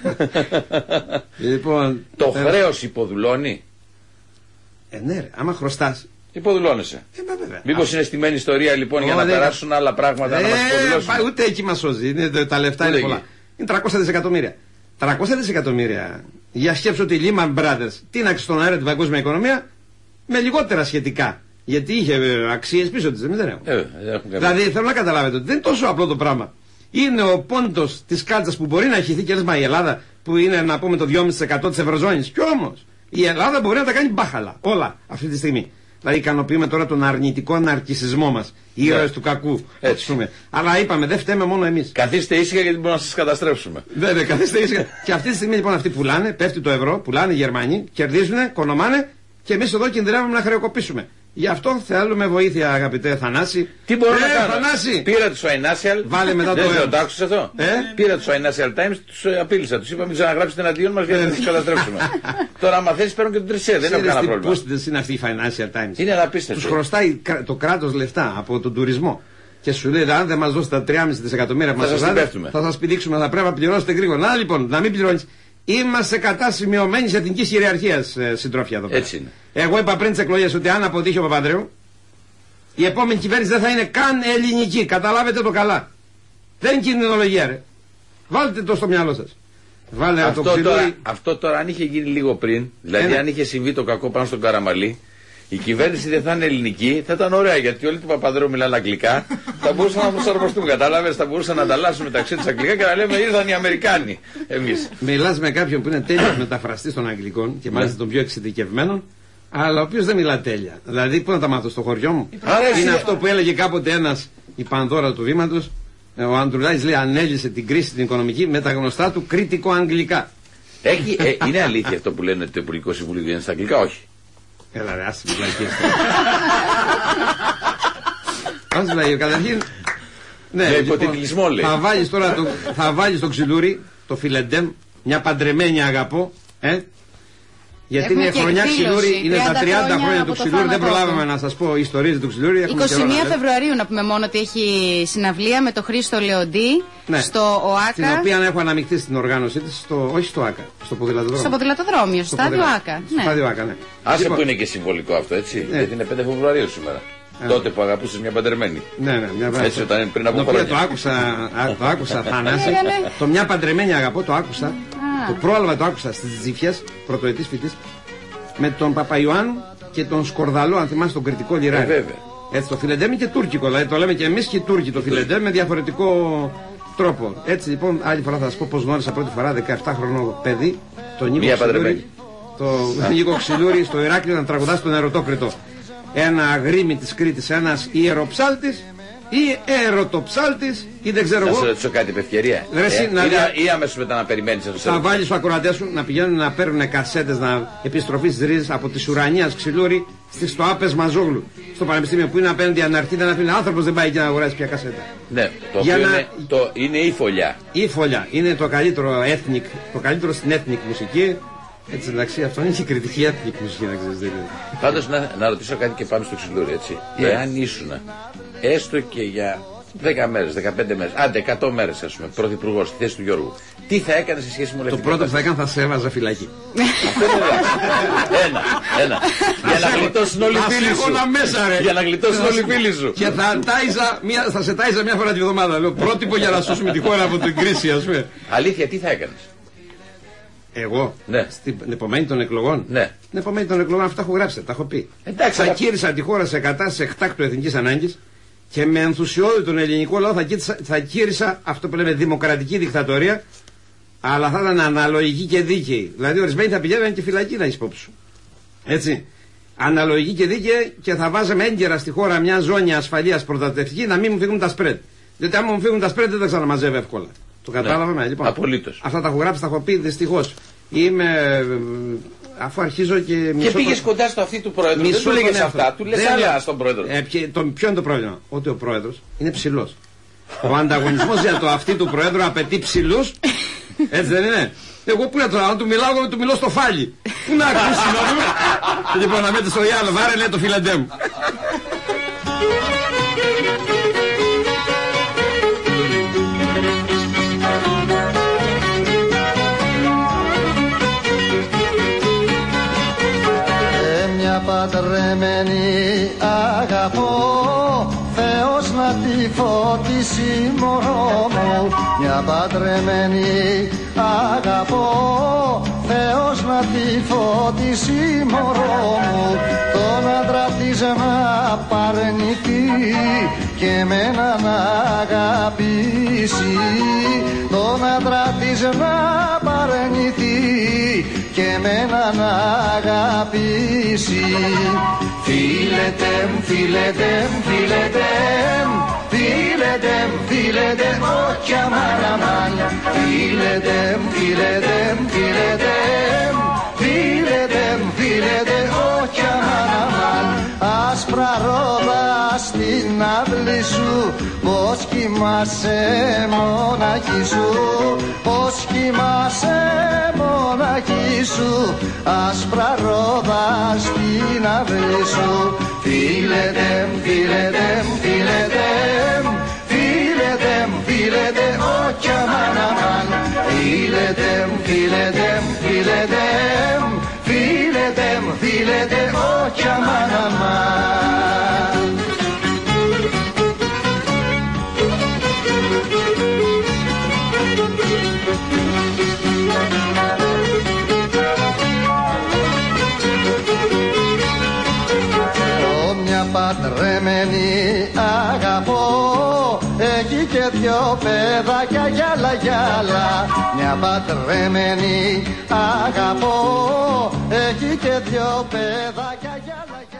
Λοιπόν, το χρέος υποδουλώνει. Ναι, ρε, άμα χρωστάς. Υποδουλώνεσαι. Μήπως είναι στημένη ιστορία λοιπόν για να περάσουν άλλα πράγματα να μας υποδουλώσουν? Ούτε εκεί μας σώζει. Τα λεφτά είναι πολλά. Είναι 300 δισεκατομμύρια. 300 δισεκατομμύρια. Για σκέψω ότι η Lehman Brothers τίναξε στον αέρα την παγκόσμια οικονομία με λιγότερα σχετικά. Γιατί είχε αξίες πίσω της. Δεν έχουν. Δηλαδή θέλω να καταλάβετε ότι δεν είναι τόσο απλό το πράγμα. Είναι ο πόντος της κάλτσας που μπορεί να χυθεί και η Ελλάδα που είναι να πούμε το 2,5% της Ευρωζώνης. Κι όμως η Ελλάδα μπορεί να τα κάνει μπάχαλα όλα αυτή τη στιγμή. Δηλαδή ικανοποιούμε τώρα τον αρνητικό ναρκισισμό μας. Οι ήρωες του κακού. Αλλά είπαμε δεν φταίμε μόνο εμείς. Καθίστε ήσυχα γιατί μπορούμε να σας καταστρέψουμε. Βέβαια, καθίστε ήσυχα. Και αυτή τη στιγμή λοιπόν αυτοί πουλάνε, πέφτει το ευρώ, πουλάνε οι Γερμανοί, κερδίζουν, κονομάνε και εμείς εδώ κινδυνεύουμε να χρεοκοπήσουμε. Γι' αυτό θέλουμε βοήθεια, αγαπητέ Θανάση. Τι μπορώ να κάνω? Θανάση. Πήρα τους Financial. Βάλε μετά το δεν το άκουσες αυτό? Πήρα τους Financial Times, τους απείλησα. Τους είπα μην ξαναγράψετε εναντίον μας γιατί θα τους καταστρέψουμε. Τώρα, άμα θέλεις, παίρνουν και τον Τρισέ. Δεν έχω κανένα πρόβλημα. Πούστητες είναι αυτή η Financial Times. Είναι απίστευτο. Τους χρωστάει το κράτος λεφτά από τον τουρισμό. Και σου λέει, αν δεν μας δώσετε τα 3,5 δισεκατομμύρια που μας δώσετε, θα σας πηδήξουμε, θα πρέπει να πληρώσετε γρήγορα. Να λοιπόν, να μην πληρώνεις. Είμαστε κατά σημειωμένης εθνικής κυριαρχίας, συντρόφια εδώ πέρα. Έτσι είναι. Εγώ είπα πριν τις εκλογές ότι αν αποτύχει ο Παπανδρέου, η επόμενη κυβέρνηση δεν θα είναι καν ελληνική. Καταλάβετε το καλά. Δεν είναι κινδυνολογία, ρε. Βάλτε το στο μυαλό σας. Αυτό τώρα, αν είχε γίνει λίγο πριν, δηλαδή αν είχε συμβεί το κακό πάνω στον Καραμαλή, Η κυβέρνηση δεν θα είναι ελληνική, θα ήταν ωραία γιατί όλοι του Παπανδρέου μιλάνε αγγλικά. Θα μπορούσαν να προσαρμοστούν, κατάλαβες, θα μπορούσαν να ανταλλάσσουν μεταξύ τους αγγλικά και να λέμε ήρθαν οι Αμερικάνοι. Εμείς. Μιλάς με κάποιον που είναι τέλειος μεταφραστής των Αγγλικών και μάλιστα τον πιο εξειδικευμένων, αλλά ο οποίος δεν μιλά τέλεια. Δηλαδή, πού να τα μάθω, στο χωριό μου. Είναι αυτό που έλεγε κάποτε ένας, η Πανδώρα του Βήματος, ο Ανδρουλάκης λέει, ανέλυσε την κρίση την οικονομική με τα γνωστά του κριτικο-αγγλικά. Είναι αλήθεια αυτό που λένε ότι το Υπουργικό Συμβούλιο βγαίνει στα αγγλικά, όχι. Έλα ρε, άσε τις βλακίες. Ας λέει, καταρχήν... Ναι, υποτιτλισμό λέει. Θα βάλεις το ξυλούρι, το φιλεντέμ, μια παντρεμένη αγαπώ, γιατί είναι χρονιά ξυλούρι, είναι τα 30 χρόνια του ξυλούρι. Δεν προλάβαμε να σας πω ιστορίες του ξυλούρι. 21 Φεβρουαρίου να πούμε μόνο ότι έχει συναυλία με τον Χρήστο Λεοντή στο ΟΑΚΑ. Την οποία έχω αναμειχθεί στην οργάνωσή της, όχι στο ΟΑΚΑ, στο ποδηλατοδρόμιο. Στο ποδηλατοδρόμιο, στο στάδιο ΟΑΚΑ. Στάδιο ΟΑΚΑ, ναι. Άσε που είναι και συμβολικό αυτό, έτσι. Γιατί είναι 5 Φεβρουαρίου σήμερα. Τότε που αγαπούσες μια παντρεμένη. Ναι, έτσι όταν είναι πριν από χρόνια. Το άκουσα Θανάση. Το μια παντρεμένη αγαπώ, το άκουσα. Το πρόλαβα, το άκουσα στις Τζίφιας, πρωτοετής φοιτής, με τον Παπαϊωάννου και τον Σκορδαλό, αν θυμάσαι τον κριτικό λιράρι. Βέβαια. Έτσι το φιλεντέμ είναι και τουρκικό, δηλαδή το λέμε και εμείς και οι Τούρκοι το φιλεντέμ με διαφορετικό τρόπο. Έτσι λοιπόν, άλλη φορά θα σας πω πως γνώρισα πρώτη φορά 17χρονο παιδί, τον Νίκο Ξυλούρη. Το Νίκο Ξυλούρη στο Ηράκλειο να τραγουδά στον Ερωτόκριτο. Ένα αγρίμι της Κρήτης, ένας ιεροψάλτης ή ερωτοψάλτης ή δεν ξέρω εγώ. Να σου ρωτήσω κάτι με ευκαιρία. Ή αμέσως μετά να περιμένεις. Θα βάλεις στους ακροατές σου να πηγαίνουν να παίρνουν κασέτες επιστροφή στις ρίζες από της Ουρανίας Ξυλούρη στο Άπες Μαζόγλου. Στο Πανεπιστήμιο που είναι απέναντι αναρτήτα να πει άνθρωπος δεν πάει εκεί να αγοράσει πια κασέτα. Ναι, είναι η φωλιά. Η φωλιά είναι το καλύτερο ethnic, το καλύτερο στην ethnic μουσική. Έτσι εντάξει, αυτό είναι και η κριτική ethnic μουσική, να ξέρεις. Πάντως να ρωτήσω κάτι και πάμε στο Ξυλούρι, έτσι. Εάν ήσουν έστω και για 10 μέρες, 15 μέρες, άντε 100 μέρες, ας πούμε, πρωθυπουργός στη θέση του Γιώργου, τι θα έκανε σε σχέση με όλα αυτά? Το πρώτο που θα έκανα θα σε έβαζα φυλακή. Ένα. Για να γλιτώσουν όλοι οι φίλοι σου. Για να γλιτώσουν όλοι οι φίλοι σου. Και θα σε τάιζα μια φορά τη βδομάδα. Λέω πρότυπο για να σώσουμε τη χώρα από την κρίση, ας πούμε. Αλήθεια, τι θα έκανες? Εγώ, ναι. Στην επομένη των εκλογών. Ναι. Στην επομένη των εκλογών αυτά έχω γράψει, τα έχω πει. Εντάξει, θα κήρυσα τη χώρα σε κατάσταση εκτάκτου εθνικής ανάγκης και με ενθουσιώδη τον ελληνικό λαό θα κήρυσα αυτό που λέμε δημοκρατική δικτατορία, αλλά θα ήταν αναλογική και δίκαιη. Δηλαδή, ορισμένοι θα πηγαίνουν και φυλακή να έχει υπόψη σου. Έτσι. Αναλογική και δίκαιη και θα βάζαμε έγκαιρα στη χώρα μια ζώνη ασφαλείας προστατευτική να μην μου φύγουν τα σπρέντ. Διότι άμα μου φύγουν τα σπρέντ δεν τα ξαναμαζεύει εύκολα. Το κατάλαβαμε, ναι. Λοιπόν. Απολύτως. Αυτά τα έχω γράψει, τα έχω πει δυστυχώς. Αφού αρχίζω και. Και πήγες κοντά στο αυτή του πρόεδρου. Δεν του λέγες αυτά, του λες άλλα στον πρόεδρο. Ποιο είναι το πρόβλημα? Ότι ο πρόεδρος είναι ψηλός. Ο ανταγωνισμός για το αυτή του πρόεδρου απαιτεί ψηλούς. Έτσι δεν είναι? Εγώ που να του μιλάω, του μιλώ στο φάλι. Πού να ακούσει να δούμε. Λοιπόν, να μέτε στο διάλογο, βάρε λέει το φιλεντέ μου. Παντρεμένη αγαπώ, Θεός να τη φωτίσει μωρό μου. Μια παντρεμένη αγαπώ, Θεός να τη φωτίσει μωρό μου. Τον άντρα της να παρνηθεί και εμένα να αγαπήσει. Τον άντρα της να παρνηθεί και εμένα να αγαπήσει. Φίλετε μου, φίλετε μου, φίλετε μου, φίλετε μου, φίλετε μου, όχι αμάν αμάν. Φίλετε μου, φίλετε μου, φίλετε μου, φίλετε μου, φίλετε μου, όχι αμάν αμάν. Άσπρα ρόδα στην αυλή σου, πως κοιμάσαι μοναχή σου, πως κοιμάσαι μοναχή σου. Άσπρα ρόδα στην αυλή σου. Φίλετε μου, φίλετε μου, φίλετε μου, φίλετε μου, φίλετε μου, όχι αμάν αμάν. Φίλετε μου, φίλετε μου, φίλετε μου, φίλετε μου, φίλετε μου, όχι αμάν αμάν. δυο παιδάκια γυάλα γυάλα. Μια παντρεμένη αγαπώ, έχει και δυο παιδάκια γυάλα γυάλα.